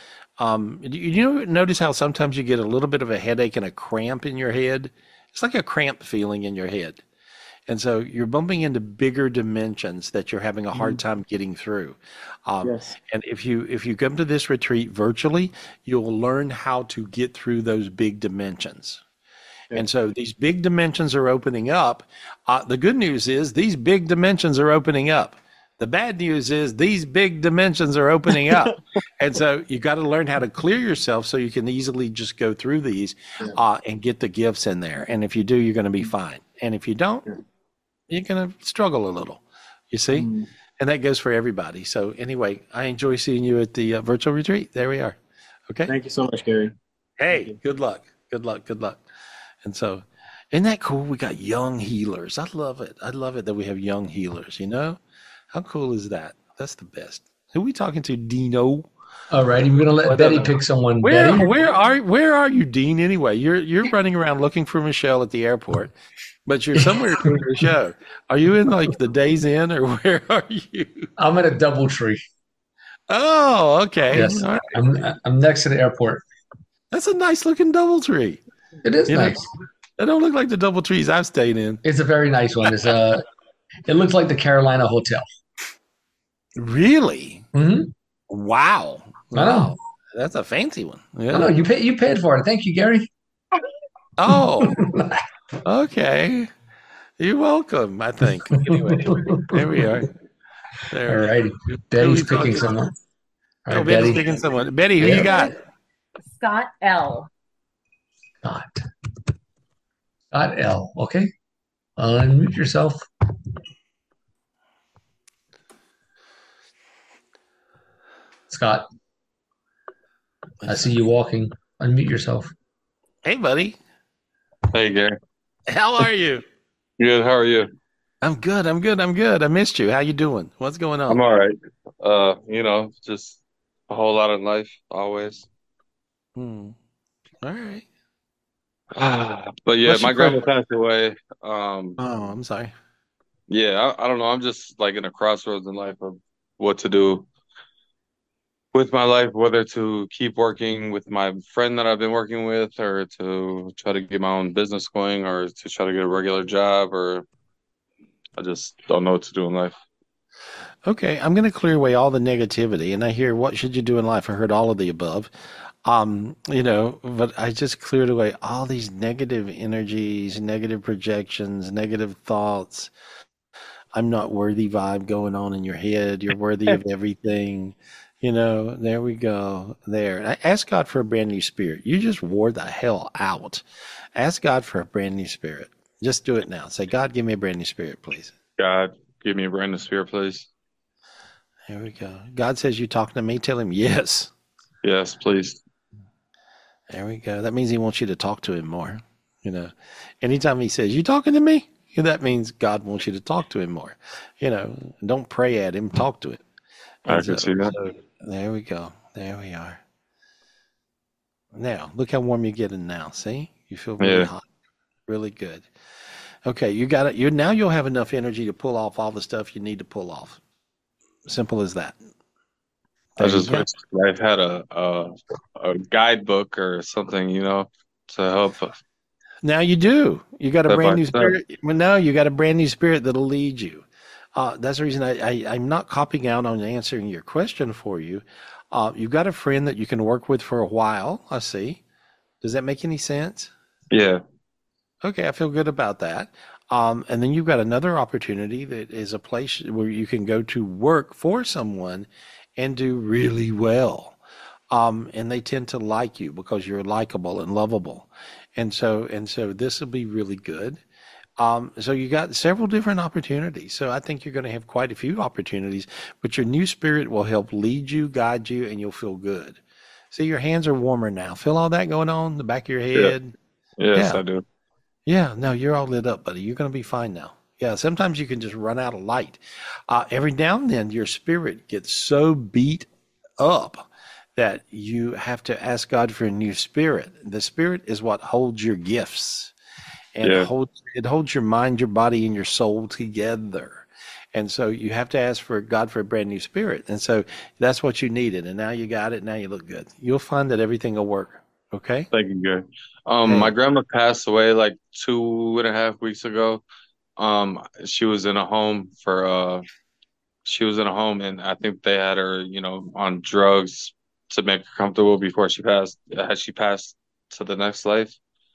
notice how sometimes you get a little bit of a headache and a cramp in your head? It's like a cramp feeling in your head. And so you're bumping into bigger dimensions that you're having a hard time getting through. Yes. And if you come to this retreat virtually, you'll learn how to get through those big dimensions. And so these big dimensions are opening up. The good news is these big dimensions are opening up. The bad news is these big dimensions are opening up. And so you got to learn how to clear yourself so you can easily just go through these and get the gifts in there. And if you do, you're going to be fine. And if you don't, you're going to struggle a little, you see? And that goes for everybody. So anyway, I enjoy seeing you at the virtual retreat. There we are. Okay. Thank you so much, Gary. Hey, good luck. Good luck. Good luck. And so, isn't that cool? We got young healers. I love it. I love it that we have young healers, How cool is that? That's the best. Who are we talking to, Dino? All righty, we're gonna let Betty pick someone. Where are you, Dean? Anyway, you're running around looking for Michelle at the airport, but you're somewhere doing the show. Are you in like the Days Inn, or where are you? I'm at a DoubleTree. Oh, okay. Yes, right. I'm next to the airport. That's a nice looking DoubleTree. It is nice. They don't look like the DoubleTrees I've stayed in. It's a very nice one. It looks like the Carolina Hotel. Really? Mm-hmm. Wow. I know. That's a fancy one. Yeah. I know. You paid for it. Thank you, Gary. Oh, okay. You're welcome, I think. Anyway, there we are. All righty. Betty's picking someone. All right, Betty's picking someone. Betty, who you got? Scott L. Scott L. Okay. Unmute yourself. Scott, I see you walking. Unmute yourself. Hey, buddy. Hey, Gary. How are you? Good. How are you? I'm good. I missed you. How you doing? What's going on? I'm all right. Just a whole lot in life, always. All right. But yeah, my grandma passed away. Oh, I'm sorry. Yeah, I don't know. I'm just like in a crossroads in life of what to do. with my life, whether to keep working with my friend that I've been working with, or to try to get my own business going, or to try to get a regular job, or I just don't know what to do in life. Okay, I'm going to clear away all the negativity, and I hear what should you do in life. I heard all of the above. But I just cleared away all these negative energies, negative projections, negative thoughts. I'm not worthy vibe going on in your head. You're worthy of everything. There we go. There. I ask God for a brand new spirit. You just wore the hell out. Ask God for a brand new spirit. Just do it now. Say, God, give me a brand new spirit, please. God, give me a brand new spirit, please. There we go. God says, you talking to me? Tell him yes. Yes, please. There we go. That means he wants you to talk to him more. Anytime he says, you talking to me? That means God wants you to talk to him more. Don't pray at him, talk to him. I can see that. So, there we go. There we are. Now, look how warm you're getting now. See? You feel really hot. Really good. Okay, you got it. Now you'll have enough energy to pull off all the stuff you need to pull off. Simple as that. I just wish I've had a guidebook or something, to help us. Now you do. You got a brand new spirit. Well, now you got a brand new spirit that'll lead you. That's the reason I'm not copying out on answering your question for you. You've got a friend that you can work with for a while. I see. Does that make any sense? Yeah. Okay, I feel good about that. And then you've got another opportunity that is a place where you can go to work for someone and do really well. And they tend to like you because you're likable and lovable. And so this will be really good. So you got several different opportunities. So I think you're going to have quite a few opportunities, but your new spirit will help lead you, guide you, and you'll feel good. See, your hands are warmer now. Feel all that going on in the back of your head? Yeah. Yes, I do. Yeah, no, you're all lit up, buddy. You're going to be fine now. Yeah, sometimes you can just run out of light. Every now and then your spirit gets so beat up that you have to ask God for a new spirit. The spirit is what holds your gifts. And it holds your mind, your body, and your soul together. And so you have to ask for God for a brand new spirit. And so that's what you needed. And now you got it. Now you look good. You'll find that everything will work. Okay? Thank you, Gary. My grandma passed away like 2.5 weeks ago. She was in a home and I think they had her, on drugs to make her comfortable before she passed. Had she passed to the next life?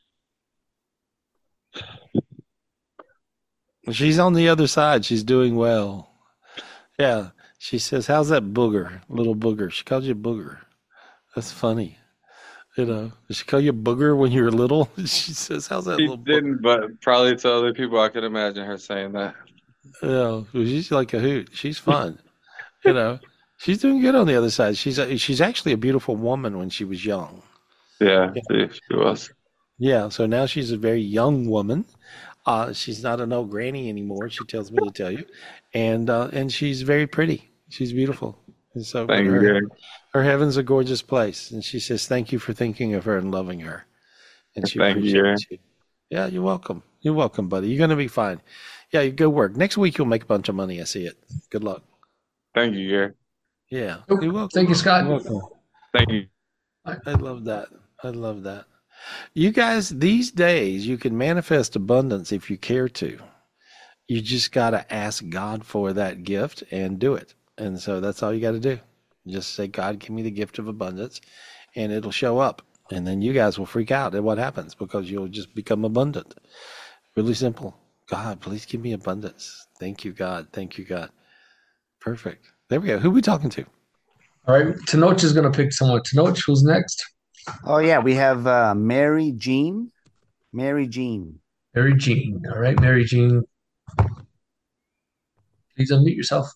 She's on the other side. She's doing well. Yeah. She says, how's that booger? Little booger. She calls you booger. That's funny. Did she call you booger when you were little? She says, how's that little booger? She didn't, but probably to other people, I could imagine her saying that. Yeah. She's like a hoot. She's fun. She's doing good on the other side. She's actually a beautiful woman when she was young. Yeah. She was. Yeah. So now she's a very young woman. She's not an old granny anymore. She tells me to tell you, and she's very pretty. She's beautiful. And so her heaven's a gorgeous place. And she says, "Thank you for thinking of her and loving her." And she appreciates you. Yeah, you're welcome. You're welcome, buddy. You're gonna be fine. Yeah, you go work. Next week you'll make a bunch of money. I see it. Good luck. Thank you, Gary. Yeah. You're welcome. Thank you, Scott. You're welcome. Thank you. I love that. I love that. You guys, these days, you can manifest abundance if you care to. You just got to ask God for that gift and do it. And so that's all you got to do. Just say, God, give me the gift of abundance, and it'll show up. And then you guys will freak out at what happens because you'll just become abundant. Really simple. God, please give me abundance. Thank you, God. Thank you, God. Perfect. There we go. Who are we talking to? All right. Tenoch is going to pick someone. Tenoch, who's next? Oh, yeah. We have Mary Jean. Mary Jean. Mary Jean. All right, Mary Jean. Please unmute yourself.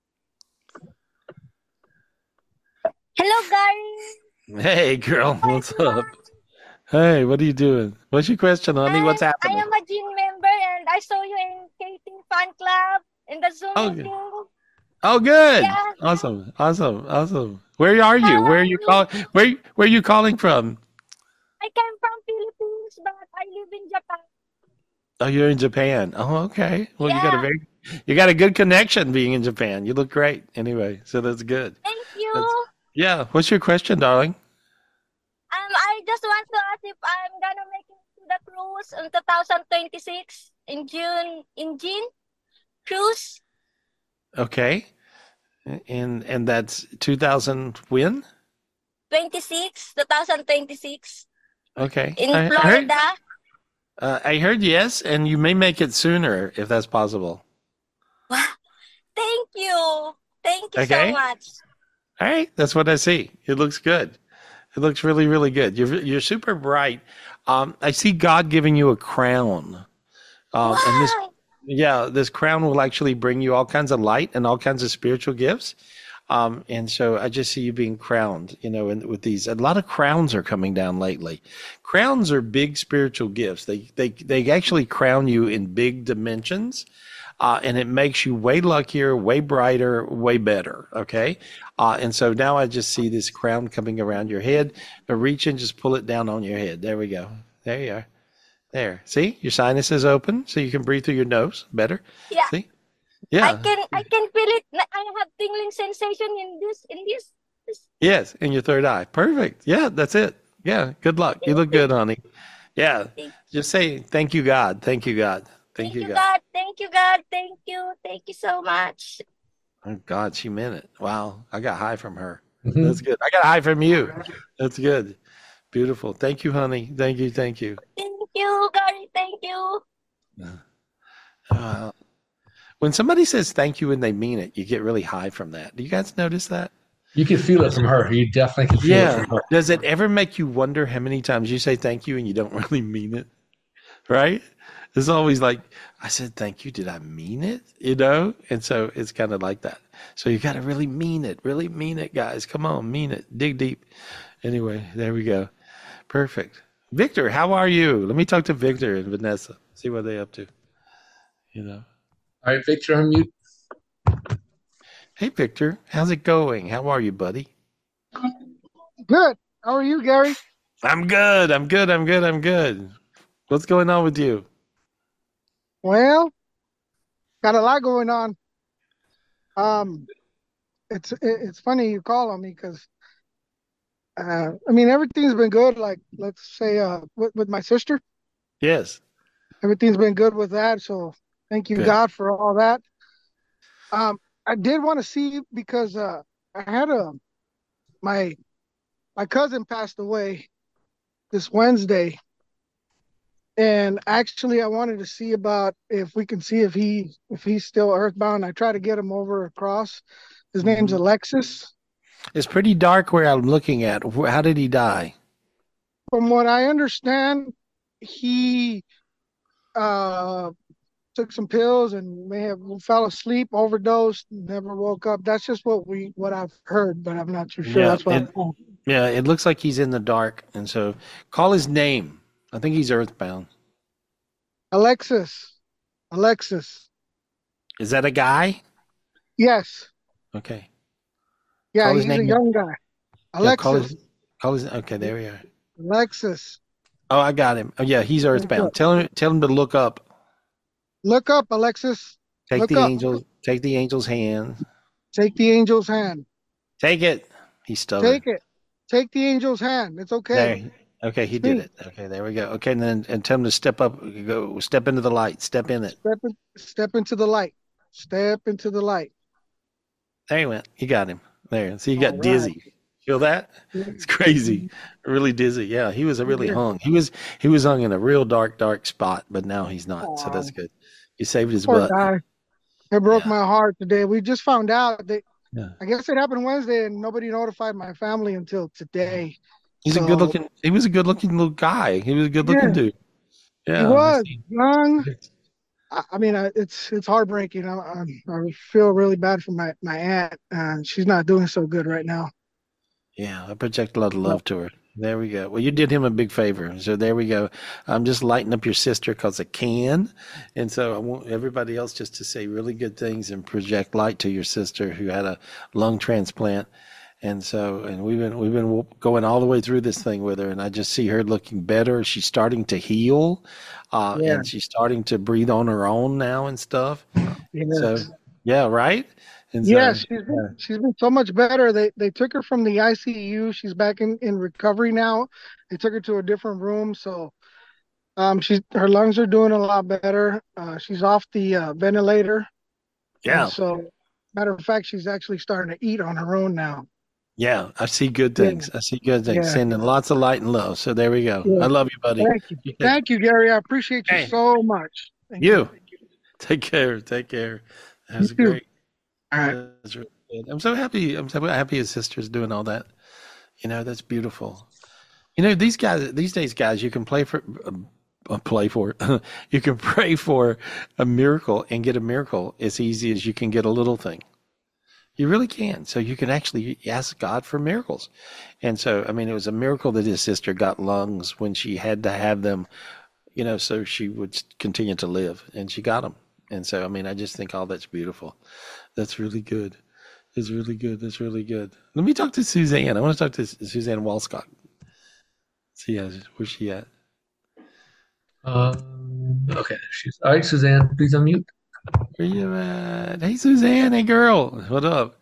Hello, Gary. Hey, girl. What's up? Hey, what are you doing? What's your question, honey? What's happening? I am a Jean member, and I saw you in Kating fan club in the Zoom meeting. Oh, good. Yeah. Awesome. Where are you? Where are you calling? Where are you calling from? I came from Philippines, but I live in Japan. Oh, you're in Japan. Oh, okay. Well, Yeah. you got a good connection being in Japan. You look great. Anyway, so that's good. Thank you. Yeah. What's your question, darling? I just want to ask if I'm gonna make it to the cruise in 2026 in June. In June cruise. Okay. And that's 2000 when? 2026. Okay. In Florida. I heard yes, and you may make it sooner if that's possible. Wow. Thank you. Thank you Okay. so much. All right. That's what I see. It looks good. It looks really, really good. You're super bright. I see God giving you a crown. And this crown will actually bring you all kinds of light and all kinds of spiritual gifts. And so I just see you being crowned, and with these, a lot of crowns are coming down lately. Crowns are big spiritual gifts. They actually crown you in big dimensions. And it makes you way luckier, way brighter, way better. Okay. And so now I just see this crown coming around your head, but reach and just pull it down on your head. There we go. There you are. There. See, your sinus is open so you can breathe through your nose better. Yeah. See? Yeah. I can feel it. I have tingling sensation in this. Yes, in your third eye. Perfect. Yeah, that's it. Yeah, good luck. You look good, honey. Yeah. Just say thank you, God. Thank you, God. Thank you, God. Thank you, God. Thank you. Thank you so much. Oh, God, she meant it. Wow. I got high from her. That's good. I got high from you. That's good. Beautiful. Thank you, honey. Thank you. Thank you. Thank you, Gary. Thank you. When somebody says thank you and they mean it, you get really high from that. Do you guys notice that? You can feel it from her. You definitely can feel it from her. Does it ever make you wonder how many times you say thank you and you don't really mean it? Right? It's always like, I said thank you. Did I mean it? And so it's kind of like that. So you got to really mean it. Really mean it, guys. Come on, mean it. Dig deep. Anyway, there we go. Perfect. Victor, how are you? Let me talk to Victor and Vanessa. See what they're up to. All right, Victor, unmute. Hey, Victor. How's it going? How are you, buddy? Good. How are you, Gary? I'm good. What's going on with you? Well, got a lot going on. It's funny you call on me because everything's been good. Like, let's say with my sister. Yes. Everything's been good with that. So thank you, God, for all that. I did want to see because I had my cousin passed away this Wednesday. And actually, I wanted to see about if we can see if he's still earthbound. I tried to get him over across. His name's Alexis. It's pretty dark where I'm looking at. How did he die? From what I understand, he took some pills and may have fell asleep, overdosed, never woke up. That's just what I've heard, but I'm not too sure. That's what it looks like he's in the dark. And so call his name. I think he's earthbound. Alexis. Is that a guy? Yes. Okay. Yeah, he's a young guy. Alexis. Call his. Okay, there we are. Alexis. Oh, I got him. Oh, yeah, he's earthbound. Tell him to look up. Look up, Alexis. Take the angel's hand. Take the angel's hand. Take it. He's stubborn. Take it. Take the angel's hand. It's okay. There. Okay, he did it. Okay, there we go. Okay, and tell him to step up. Go step into the light. Step in it. Step into the light. Step into the light. There he went. He got him. There. See, he got dizzy. Feel that? It's crazy. Really dizzy. Yeah, he was really hung. He was hung in a real dark spot, but now he's not. So that's good. You saved his butt. Guy. It broke my heart today. We just found out that I guess it happened Wednesday and nobody notified my family until today. He was a good looking little guy. He was a good looking dude. Yeah. He was young. It's heartbreaking. I feel really bad for my aunt. She's not doing so good right now. Yeah, I project a lot of love to her. There we go. Well, you did him a big favor. So there we go. I'm just lighting up your sister because I can. And so I want everybody else just to say really good things and project light to your sister who had a lung transplant. And we've been going all the way through this thing with her, and I just see her looking better. She's starting to heal, and she's starting to breathe on her own now and stuff. Yes. So, yeah, right. And Yeah, so, she's been so much better. They took her from the ICU. She's back in recovery now. They took her to a different room, so her lungs are doing a lot better. She's off the ventilator, and yeah, so matter of fact, she's actually starting to eat on her own now. yeah, I see good Yeah, things. I see good things. yeah, Sending lots of light and love. So there we go. yeah. I love you, buddy. Thank you, Gary. I appreciate you Hey, so much. Thank you. take care. Take care. That You was too. great. All right. That's really good. I'm so happy. I'm so happy his sister's doing all that. That's beautiful. These guys, these days, guys, you can you can pray for a miracle and get a miracle as easy as you can get a little thing. You really can. So you can actually ask God for miracles. And so, I mean, it was a miracle that his sister got lungs when she had to have them, so she would continue to live, and she got them. And so, I mean, I just think all that's beautiful. That's really good. It's really good. That's really good. Let me talk to Suzanne. I want to talk to Suzanne Walscott. See, where's she at? Okay, she's all right. Suzanne, please unmute. Where you at? Hey, Suzanne. Hey, girl. What up?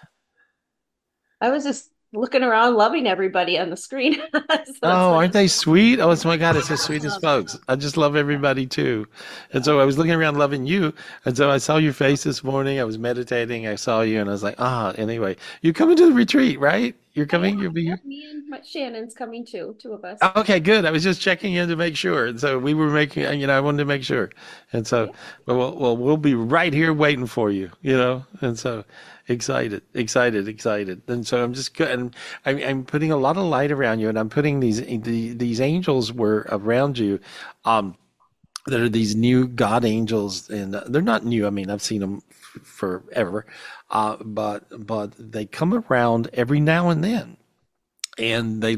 I was just looking around, loving everybody on the screen. Aren't they sweet? Oh, my God, it's the sweetest folks. I just love everybody too. And so I was looking around loving you. And so I saw your face this morning. I was meditating. I saw you and I was like, anyway, you're coming to the retreat, right? You're coming? You'll be here? Me and Shannon's coming too, two of us. Okay, good. I was just checking in to make sure. And so we were making, I wanted to make sure. And so, we'll be right here waiting for you, and so excited. And so I'm just good. And I'm putting a lot of light around you, and I'm putting these angels were around you. That are these new God angels, and they're not new. I mean, I've seen them forever, but they come around every now and then, and they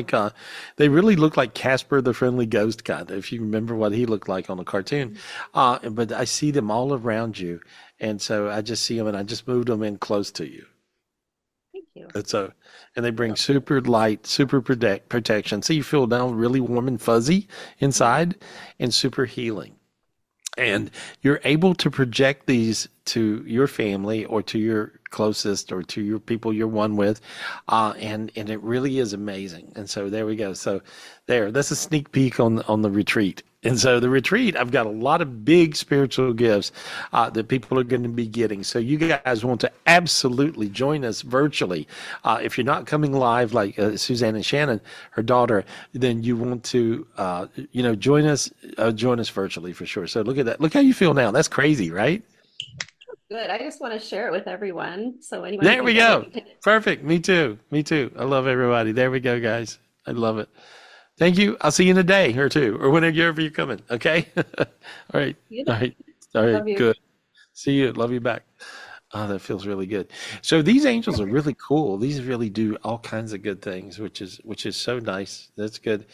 really look like Casper the Friendly Ghost, kind of, if you remember what he looked like on a cartoon. But I see them all around you, and so I just see them, and I just moved them in close to you. Thank you. And they bring super light, super protection. So you feel now really warm and fuzzy inside, and super healing. And you're able to project these to your family or to your closest or to your people you're one with. And it really is amazing. And so there we go. So that's a sneak peek on the retreat. And so the retreat, I've got a lot of big spiritual gifts that people are going to be getting. So you guys want to absolutely join us virtually. If you're not coming live like Suzanne and Shannon, her daughter, then you want to, join us virtually for sure. So look at that. Look how you feel now. That's crazy, right? Good. I just want to share it with everyone. So anyway. There we go. Perfect. Me too. I love everybody. There we go, guys. I love it. Thank you. I'll see you in a day or two, or whenever you're coming. Okay. All right. All right. Good. See you. Love you back. Oh, that feels really good. So these angels are really cool. These really do all kinds of good things, which is so nice. That's good.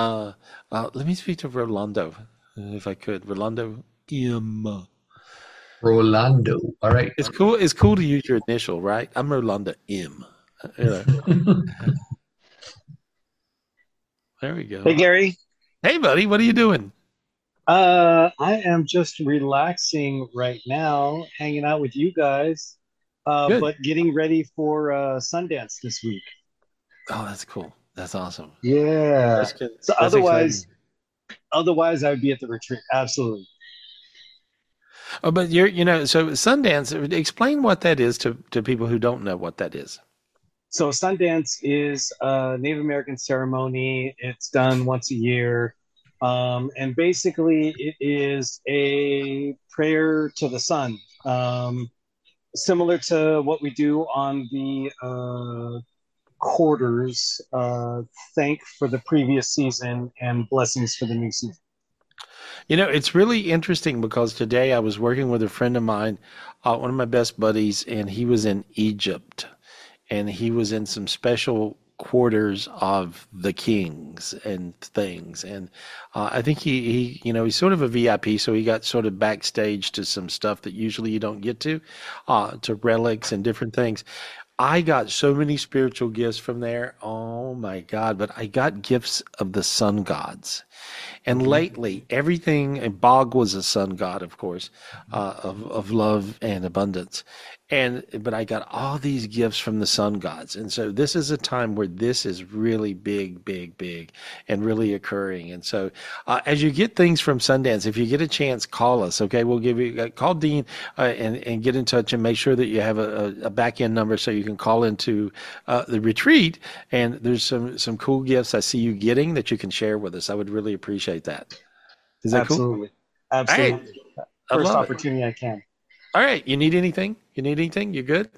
Let me speak to Rolando, if I could. Rolando M. Rolando. All right. It's cool. It's cool to use your initial, right? I'm Rolando M. There we go. Hey, Gary. Hey, buddy. What are you doing? I am just relaxing right now, hanging out with you guys, but getting ready for Sundance this week. Oh, that's cool. That's awesome. Yeah. So that's otherwise I would be at the retreat. Absolutely. Oh, but so Sundance, explain what that is to people who don't know what that is. So Sundance is a Native American ceremony. It's done once a year. And basically it is a prayer to the sun, similar to what we do on the quarters, thank for the previous season and blessings for the new season. It's really interesting because today I was working with a friend of mine, one of my best buddies, and he was in Egypt. And he was in some special quarters of the kings and things. And I think he's sort of a VIP, so he got sort of backstage to some stuff that usually you don't get to relics and different things. I got so many spiritual gifts from there. Oh my God. But I got gifts of the sun gods. And lately, everything, and Bog was a sun god, of course, of love and abundance. But I got all these gifts from the sun gods. And so this is a time where this is really big, big, big and really occurring. And so as you get things from Sundance, if you get a chance, call us, okay? We'll give you, call Dean and get in touch and make sure that you have a back end number so you can call into the retreat. And there's some cool gifts I see you getting that you can share with us. I would really appreciate that. Is that Absolutely. cool? Absolutely. Right. First opportunity I can. All right. You need anything? You good?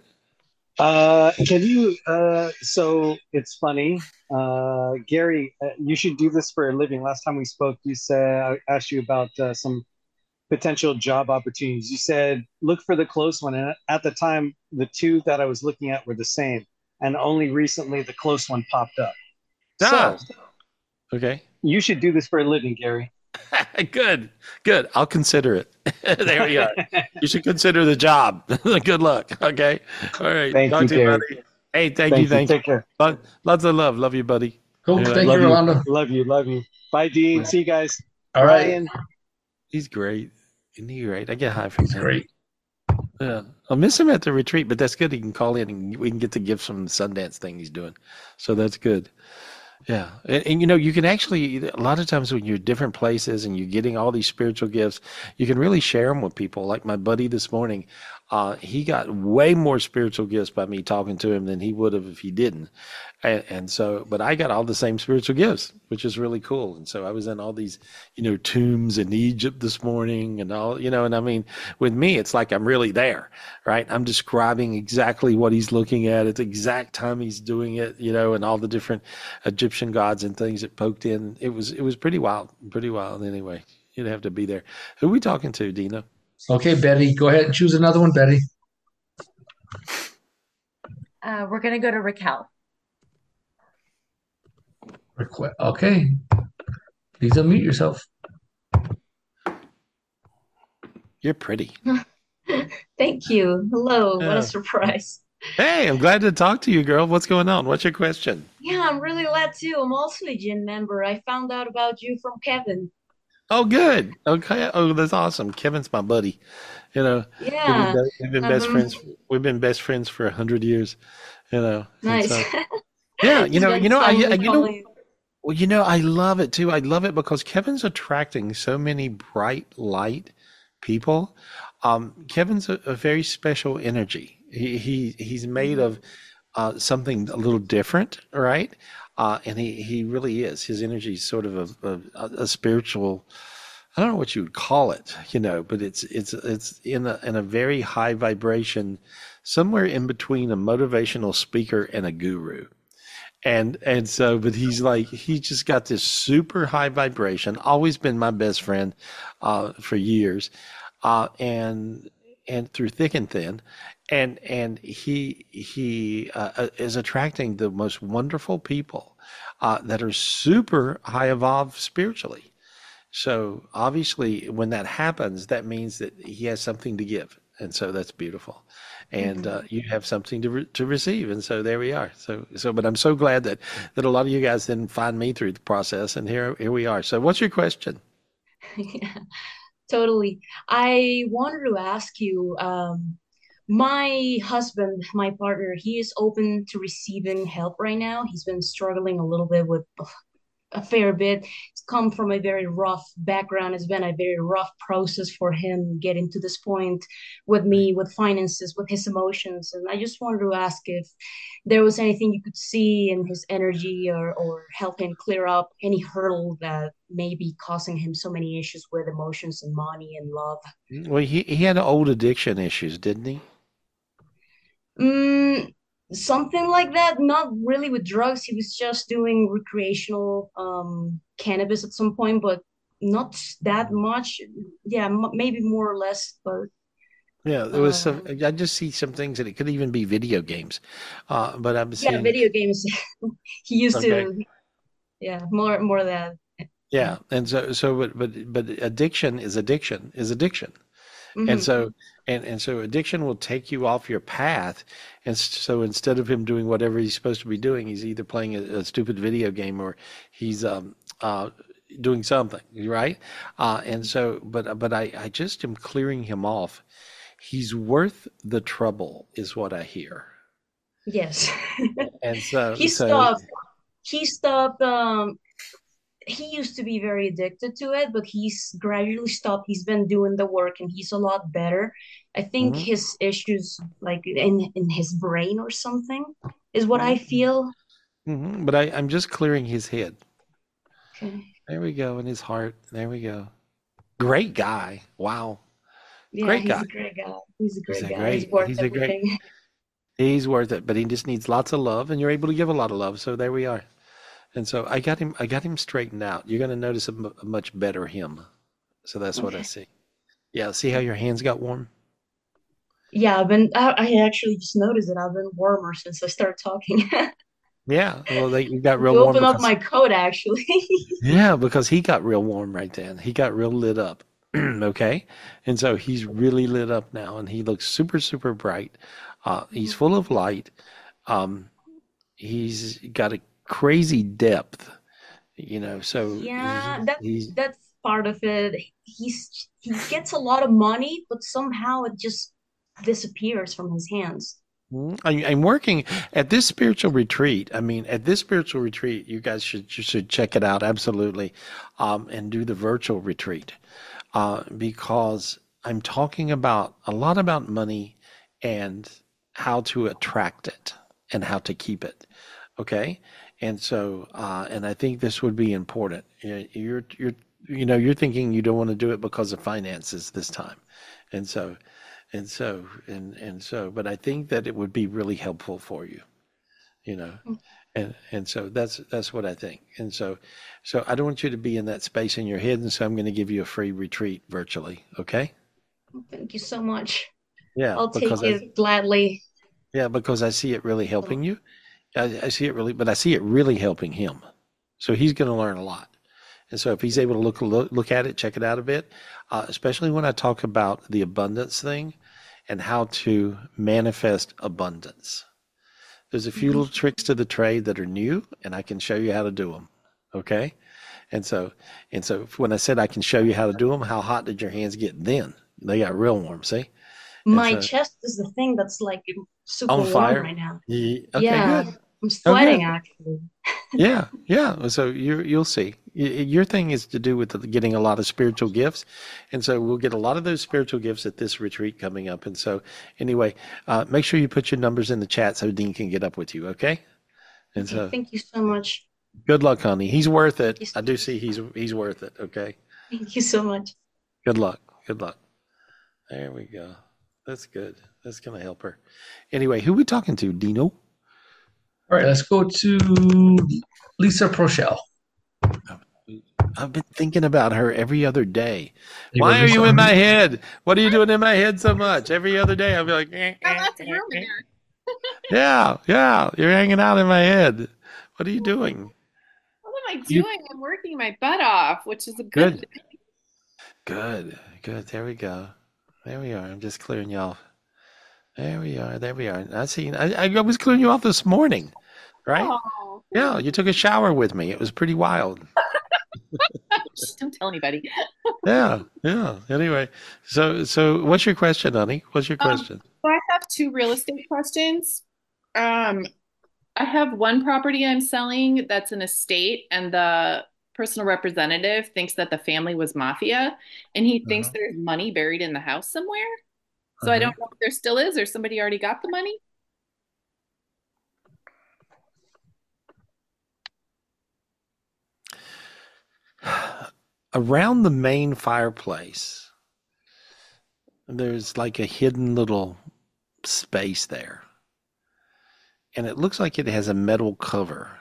Can you, so it's funny, Gary, you should do this for a living. Last time we spoke, you said, I asked you about some potential job opportunities. You said, look for the close one. And at the time, the two that I was looking at were the same. And only recently the close one popped up. So, okay. You should do this for a living, Gary. Good. I'll consider it. There we are. You should consider the job. Good luck. Okay. All right. Thank you, Gary. Buddy. Hey, thank you. Take care. Lots of love. Love you, buddy. Cool. Thank you, Rolando. Love you. Bye, Dean. See you guys. All right. He's great. Isn't he great? I get high from him. Great. Yeah. I'll miss him at the retreat, but that's good. He can call in and we can get the gifts from the Sundance thing he's doing. So that's good. Yeah. And you can actually, a lot of times when you're different places and you're getting all these spiritual gifts, you can really share them with people. Like my buddy this morning, he got way more spiritual gifts by me talking to him than he would have if he didn't. And so, but I got all the same spiritual gifts, which is really cool. And so I was in all these, tombs in Egypt this morning and all, and I mean, with me, it's like I'm really there, right? I'm describing exactly what he's looking at the exact time he's doing it, and all the different Egyptian gods and things that poked in. It was pretty wild anyway. You'd have to be there. Who are we talking to, Dina? Okay, Betty, go ahead and choose another one, Betty. We're going to go to Raquel. Okay. Please unmute yourself. You're pretty. Thank you. Hello. What a surprise. Hey, I'm glad to talk to you, girl. What's going on? What's your question? Yeah, I'm really glad too. I'm also a gym member. I found out about you from Kevin. Oh, good. Okay. Oh, that's awesome. Kevin's my buddy. Yeah. We've been best friends. We've been best friends for 100 years. Nice. So, yeah. I love it too. I love it because Kevin's attracting so many bright light people. Kevin's a very special energy. He's made of something a little different, right? And he really is. His energy is sort of a spiritual. I don't know what you would call it, but it's in a very high vibration, somewhere in between a motivational speaker and a guru. And so, but he's just got this super high vibration, always been my best friend, for years, and through thick and thin. And he is attracting the most wonderful people, that are super high evolved spiritually. So obviously when that happens, that means that he has something to give. And so that's beautiful. And you have something to receive. And so there we are. So, but I'm so glad that a lot of you guys didn't find me through the process. And here we are. So what's your question? Yeah, totally. I wanted to ask you, my husband, my partner, he is open to receiving help right now. He's been struggling a little bit with a fair bit. He's come from a very rough background. It's been a very rough process for him getting to this point with me, with finances, with his emotions. And I just wanted to ask if there was anything you could see in his energy or help him clear up any hurdle that may be causing him so many issues with emotions and money and love. Well, he had old addiction issues, didn't he? Something like that. Not really with drugs. He was just doing recreational cannabis at some point, but not that much. Yeah, maybe more or less. But yeah, there was some. I just see some things that it could even be video games. But I'm seeing video games. He used to. Yeah, more of that. Yeah, and but addiction is addiction. Mm-hmm. And so addiction will take you off your path. And so instead of him doing whatever he's supposed to be doing, he's either playing a stupid video game or he's doing something, right? And so, but I just am clearing him off. He's worth the trouble, is what I hear. Yes. And so, He stopped. He stopped. He used to be very addicted to it, but he's gradually stopped. He's been doing the work, and he's a lot better. I think Mhm. his issues, like in his brain or something, is what I feel. But I'm just clearing his head. Okay. There we go, in his heart. There we go. Great guy. Wow. Yeah, Great he's guy. a great guy. He's a great He's a guy. He's great. worth He's a great. everything. He's worth it, but he just needs lots of love, and you're able to give a lot of love. So there we are. And so I got him straightened out. You're going to notice a much better him. So that's what I Okay. see. Yeah. See how your hands got warm? Yeah, I actually just noticed that I've been warmer since I started talking. Yeah. Well, you got real You warm open up because my coat, actually. yeah, because he got real warm right then. He got real lit up. Okay. And so he's really lit up now, and he looks super, super bright. He's full of light. He's got a crazy depth, so Yeah, he's that's part of it. He gets a lot of money, but somehow it just disappears from his hands. I'm working at this spiritual retreat. I mean, at this spiritual retreat, you guys should check it out absolutely, and do the virtual retreat, because I'm talking about a lot about money and how to attract it and how to keep it. Okay, and so and I think this would be important. You're thinking you don't want to do it because of finances this time, and so. But I think that it would be really helpful for you, and so that's what I think. And so I don't want you to be in that space in your head, and so I'm going to give you a free retreat virtually. Okay? Thank you so much. Yeah, I'll take because it gladly. because I see it really helping you. I see it really helping him. So he's going to learn a lot. And so if he's able to look at it, check it out a bit, especially when I talk about the abundance thing and how to manifest abundance. There's a few little tricks to the trade that are new, and I can show you how to do them. Okay? And so when I said I can show you how to do them, how hot did your hands get then? They got real warm, see? My chest is the thing that's like super On warm fire? right now. Okay, Yeah, good. I'm sweating good. actually. Yeah. So you'll see. Your thing is to do with getting a lot of spiritual gifts, and so we'll get a lot of those spiritual gifts at this retreat coming up. And so, anyway, make sure you put your numbers in the chat so Dean can get up with you. Okay? And Okay, so, thank you so much. good luck, honey. He's worth it. I do see he's worth it. Okay. Thank you so much. Good luck. Good luck. There we go. That's good. That's gonna help her. Anyway, who we talking to, Dino? All right, let's go to Lisa Prochelle. I've been thinking about her every other day. You Why gonna are do you in something? my head? What are you doing in my head so much? Every other day, I'll be like, Lots of room in there. yeah, you're hanging out in my head. What are you doing? What am I doing? I'm working my butt off, which is a Good. good thing. Good. There we go. There we are. I'm just clearing you off. There we are. I see. I was clearing you off this morning, right? Oh. Yeah, you took a shower with me. It was pretty wild. Don't tell anybody. Yeah. Anyway, so what's your question, honey? What's your question? So I have two real estate questions. I have one property I'm selling that's an estate, and the personal representative thinks that the family was mafia, and he thinks there's money buried in the house somewhere. So I don't know if there still is, or somebody already got the money. Around the main fireplace, there's like a hidden little space there. And it looks like it has a metal cover.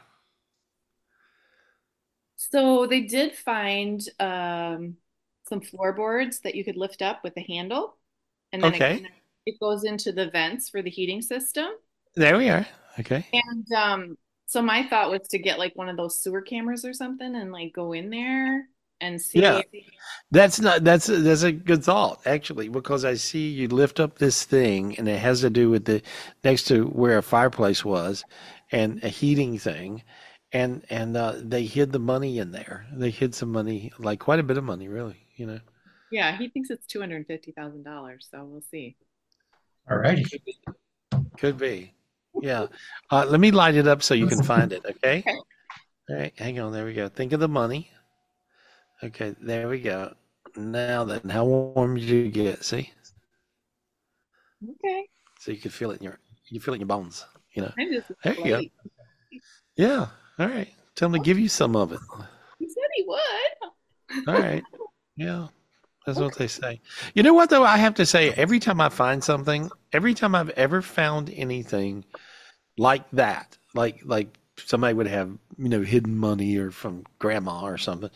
So they did find some floorboards that you could lift up with a handle, and then Okay. it goes into the vents for the heating system. There we are. Okay. And so my thought was to get like one of those sewer cameras or something and like go in there and see. Yeah. That's a good thought, actually, because I see you lift up this thing and it has to do with the next to where a fireplace was and a heating thing. and they hid the money in there. They hid some money, like quite a bit of money, really. Yeah, he thinks it's $250,000, so we'll see. All righty. Could be. Yeah. Let me light it up so you can find it. Okay. Okay. All right. Hang on. There we go. Think of the money. Okay. There we go. Now then, how warm did you get? See? Okay. So you can feel it in your bones. I'm just There you go. Yeah. All right. Tell him to give you some of it. He said he would. All right. Yeah. That's what they say. You know what, though? I have to say, every time I find something, every time I've ever found anything like that, like somebody would have, hidden money or from grandma or something,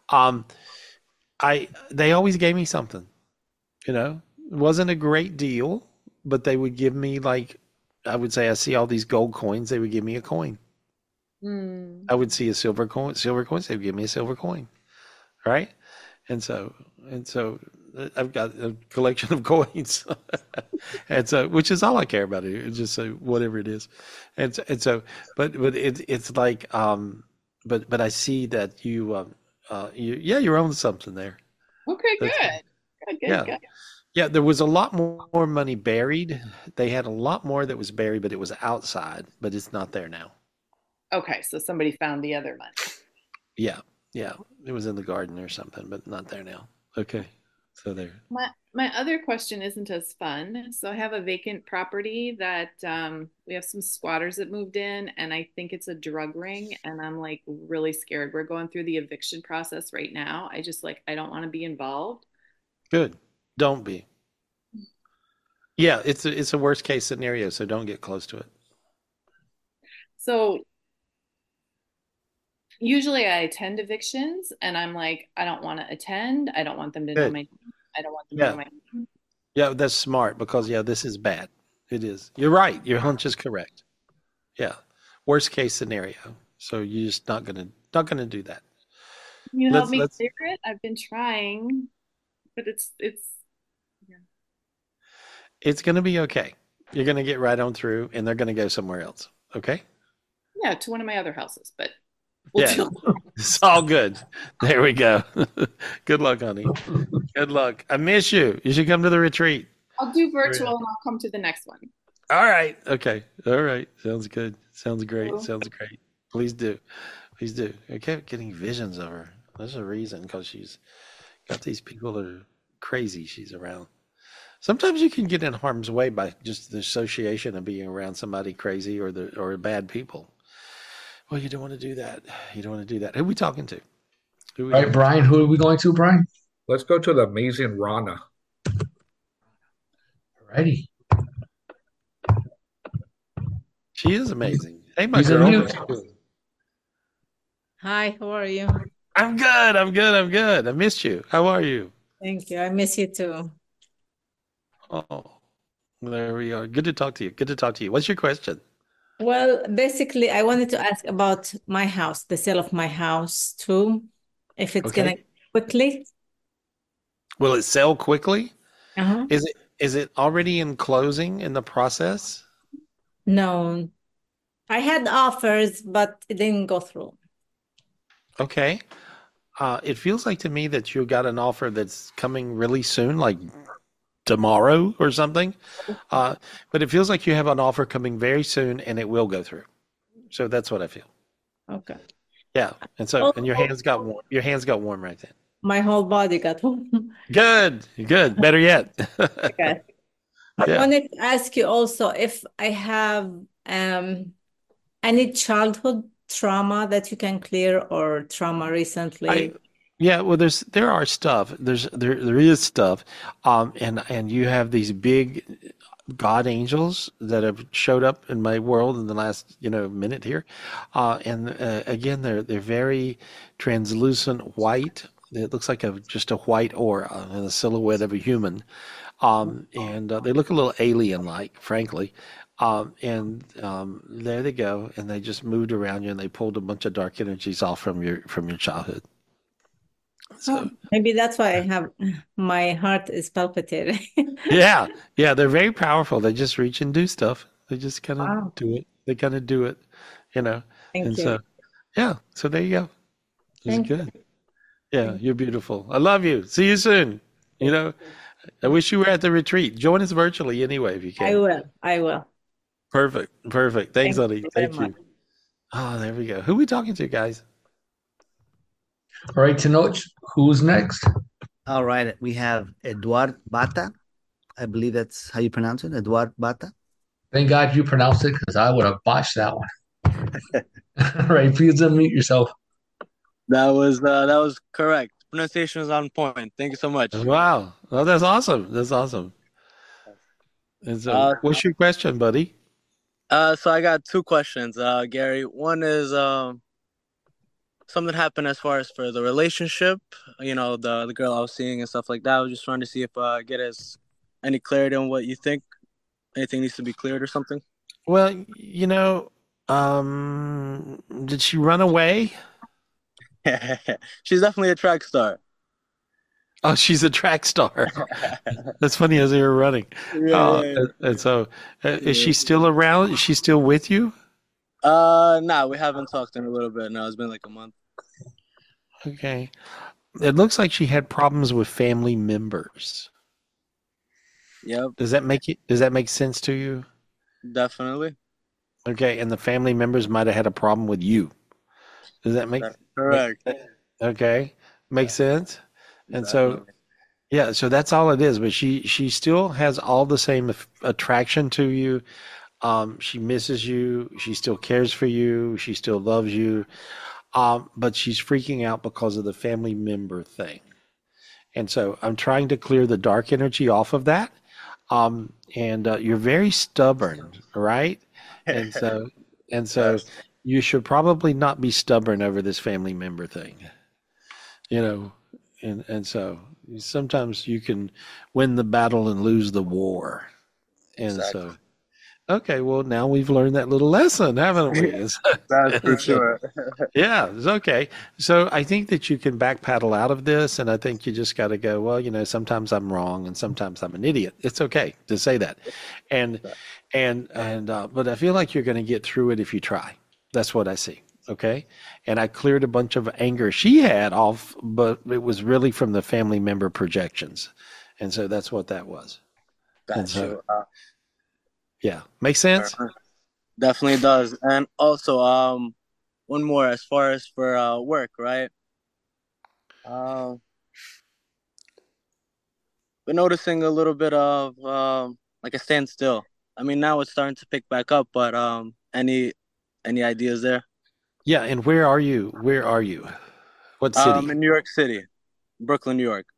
they always gave me something. It wasn't a great deal, but they would give me, like, I would say, I see all these gold coins, they would give me a coin. I would see a silver coin, they would give me a silver coin, right? And so I've got a collection of coins, and so, which is all I care about here. It's just whatever it is, but it's like, but I see that you're on something there. Okay, good. Good. Yeah. There was a lot more money buried. They had a lot more that was buried, but it was outside, but it's not there now. Okay, so somebody found the other money. Yeah, it was in the garden or something, but not there now. Okay, so there. My other question isn't as fun. So I have a vacant property that we have some squatters that moved in, and I think it's a drug ring, and I'm like really scared. We're going through the eviction process right now. I don't want to be involved. Good, don't be. Yeah, it's a worst case scenario, so don't get close to it. So usually I attend evictions, and I'm like, I don't want to attend. I don't want them to know my. I don't want them to know my. Yeah, that's smart because this is bad. It is. You're right. Your hunch is correct. Yeah, worst case scenario. So you're just not gonna do that. Can you help me clear it? I've been trying, but it's. Yeah. It's gonna be okay. You're gonna get right on through, and they're gonna go somewhere else. Okay. Yeah, to one of my other houses, but. It's all good. There we go. Good luck, honey. Good luck. I miss you. You should come to the retreat. I'll do virtual and I'll come to the next one. All right. Okay. All right. Sounds good. Sounds great. Sounds great. Please do. Please do. I kept getting visions of her. There's a reason, because she's got these people that are crazy she's around. Sometimes you can get in harm's way by just the association of being around somebody crazy or bad people. Well, you don't want to do that. Who are we talking to? All right, Brian. Who are we going to, Brian? Let's go to the amazing Rana. Alrighty. She is amazing. Hey, my girl. Hi, how are you? I'm good. I missed you. How are you? Thank you. I miss you too. Oh, there we are. Good to talk to you. What's your question? Well, basically, I wanted to ask about my house, the sale of my house too, if it's gonna quickly. Will it sell quickly? Uh-huh. Is it already in closing in the process? No, I had offers, but it didn't go through. Okay. It feels like to me that you got an offer that's coming really soon, like tomorrow or something. But it feels like you have an offer coming very soon and it will go through. So that's what I feel. Okay. Yeah. And so, and your hands got warm. Your hands got warm right then. My whole body got warm. Good. Better yet. Okay. I wanted to ask you also if I have any childhood trauma that you can clear or trauma recently. Yeah, well, there is stuff, and you have these big God angels that have showed up in my world in the last minute here, and again they're very translucent white. It looks like just a white aura and the silhouette of a human, and they look a little alien-like, frankly. There they go, and they just moved around you and they pulled a bunch of dark energies off from your childhood. So maybe that's why I have my heart is palpitating. yeah, they're very powerful. They just reach and do stuff. They just kind of do it. They kind of do it, Thank you. So Yeah. So there you go. It's Thank good. Yeah, you're beautiful. I love you. See you soon. You know, I wish you were at the retreat. Join us virtually anyway if you can. I will. I will. Perfect. Perfect. Thanks, Thank honey. you very Thank much. you. Oh, there we go. Who are we talking to, guys? All right, Tenoch, who's next? All right, we have Eduard Bata. I believe that's how you pronounce it, Eduard Bata. Thank God you pronounced it because I would have botched that one. All right, please unmute yourself. That was correct. Pronunciation is on point. Thank you so much. Wow. Oh, that's awesome. That's awesome. And so, what's your question, buddy? So I got two questions, Gary. One is something happened as far as for the relationship, you know, the girl I was seeing and stuff like that. I was just trying to see if get us any clarity on what you think. Anything needs to be cleared or something? Well, you know, did she run away? She's definitely a track star. Oh, she's a track star. That's funny as they were running. Yeah. And so, is she still around? Is she still with you? Nah, we haven't talked in a little bit now. It's been like a month. Okay. It looks like she had problems with family members. Yep. Does that make sense to you? Definitely. Okay, and the family members might have had a problem with you. Does that make correct? Okay, makes sense. And so, yeah, so that's all it is. But she still has all the same attraction to you. She misses you. She still cares for you. She still loves you. But she's freaking out because of the family member thing. And so I'm trying to clear the dark energy off of that. And you're very stubborn, right? And so you should probably not be stubborn over this family member thing, you know, and so sometimes you can win the battle and lose the war. And Exactly. so, okay, well, now we've learned that little lesson, haven't we? That's for sure. Yeah, it's okay. So I think that you can backpedal out of this, and I think you just got to go, well, you know, sometimes I'm wrong and sometimes I'm an idiot. It's okay to say that. But I feel like you're going to get through it if you try. That's what I see. Okay. And I cleared a bunch of anger she had off, but it was really from the family member projections. And so that's what that was. And so, yeah, makes sense. Definitely does. And also, one more as far as for work, right? Been noticing a little bit of like a standstill. I mean, now it's starting to pick back up, but any ideas there? Yeah, and where are you? Where are you? What city? In New York City, Brooklyn, New York.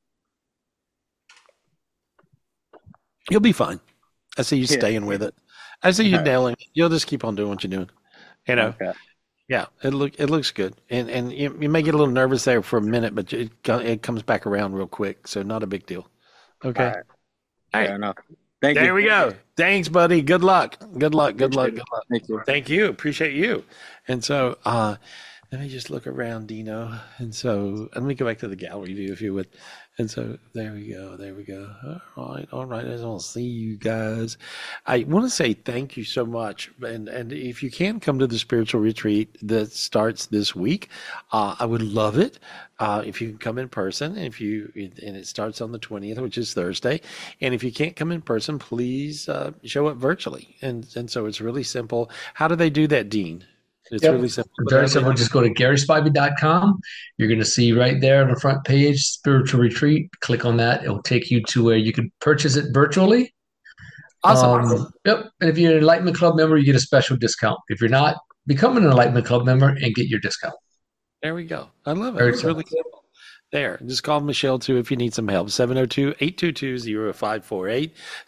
You'll be fine. I see you staying with it. I see you nailing it. You'll just keep on doing what you're doing. You know. Okay. Yeah, it looks good, and you may get a little nervous there for a minute, but it comes back around real quick, so not a big deal. Okay. All right. Fair enough. Thank you. There we go. Thanks, buddy. Good luck. Good luck. Good luck. Good luck. Thank you. Thank you. Appreciate you. And so, let me just look around, Dino. And so, let me go back to the gallery view, if you would. And so, there we go. There we go. All right. I just want to see you guys. I want to say thank you so much. And if you can come to the spiritual retreat that starts this week, I would love it. If you can come in person, and it starts on the 20th, which is Thursday. And if you can't come in person, please show up virtually. And so it's really simple. How do they do that, Dean? It's really simple. Very simple. Just go to GarySpivey.com. You're going to see right there on the front page, spiritual retreat. Click on that. It'll take you to where you can purchase it virtually. Awesome. Yep. And if you're an Enlightenment Club member, you get a special discount. If you're not, become an Enlightenment Club member and get your discount. There we go. I love it. Very It's really simple. There. Just call Michelle, too, if you need some help. 702-822-0548.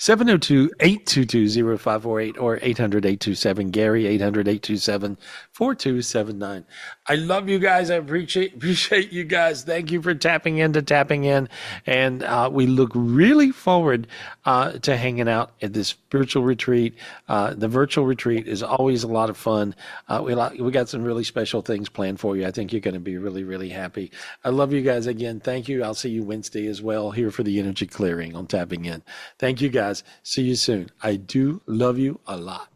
702-822-0548 or 800-827-GARY, 800-827-4279. I love you guys. I appreciate you guys. Thank you for tapping in. And we look really forward to hanging out at this spiritual retreat. The virtual retreat is always a lot of fun. We got some really special things planned for you. I think you're going to be really, really happy. I love you guys again. Thank you. I'll see you Wednesday as well here for the energy clearing on Tapping In. Thank you guys. See you soon. I do love you a lot.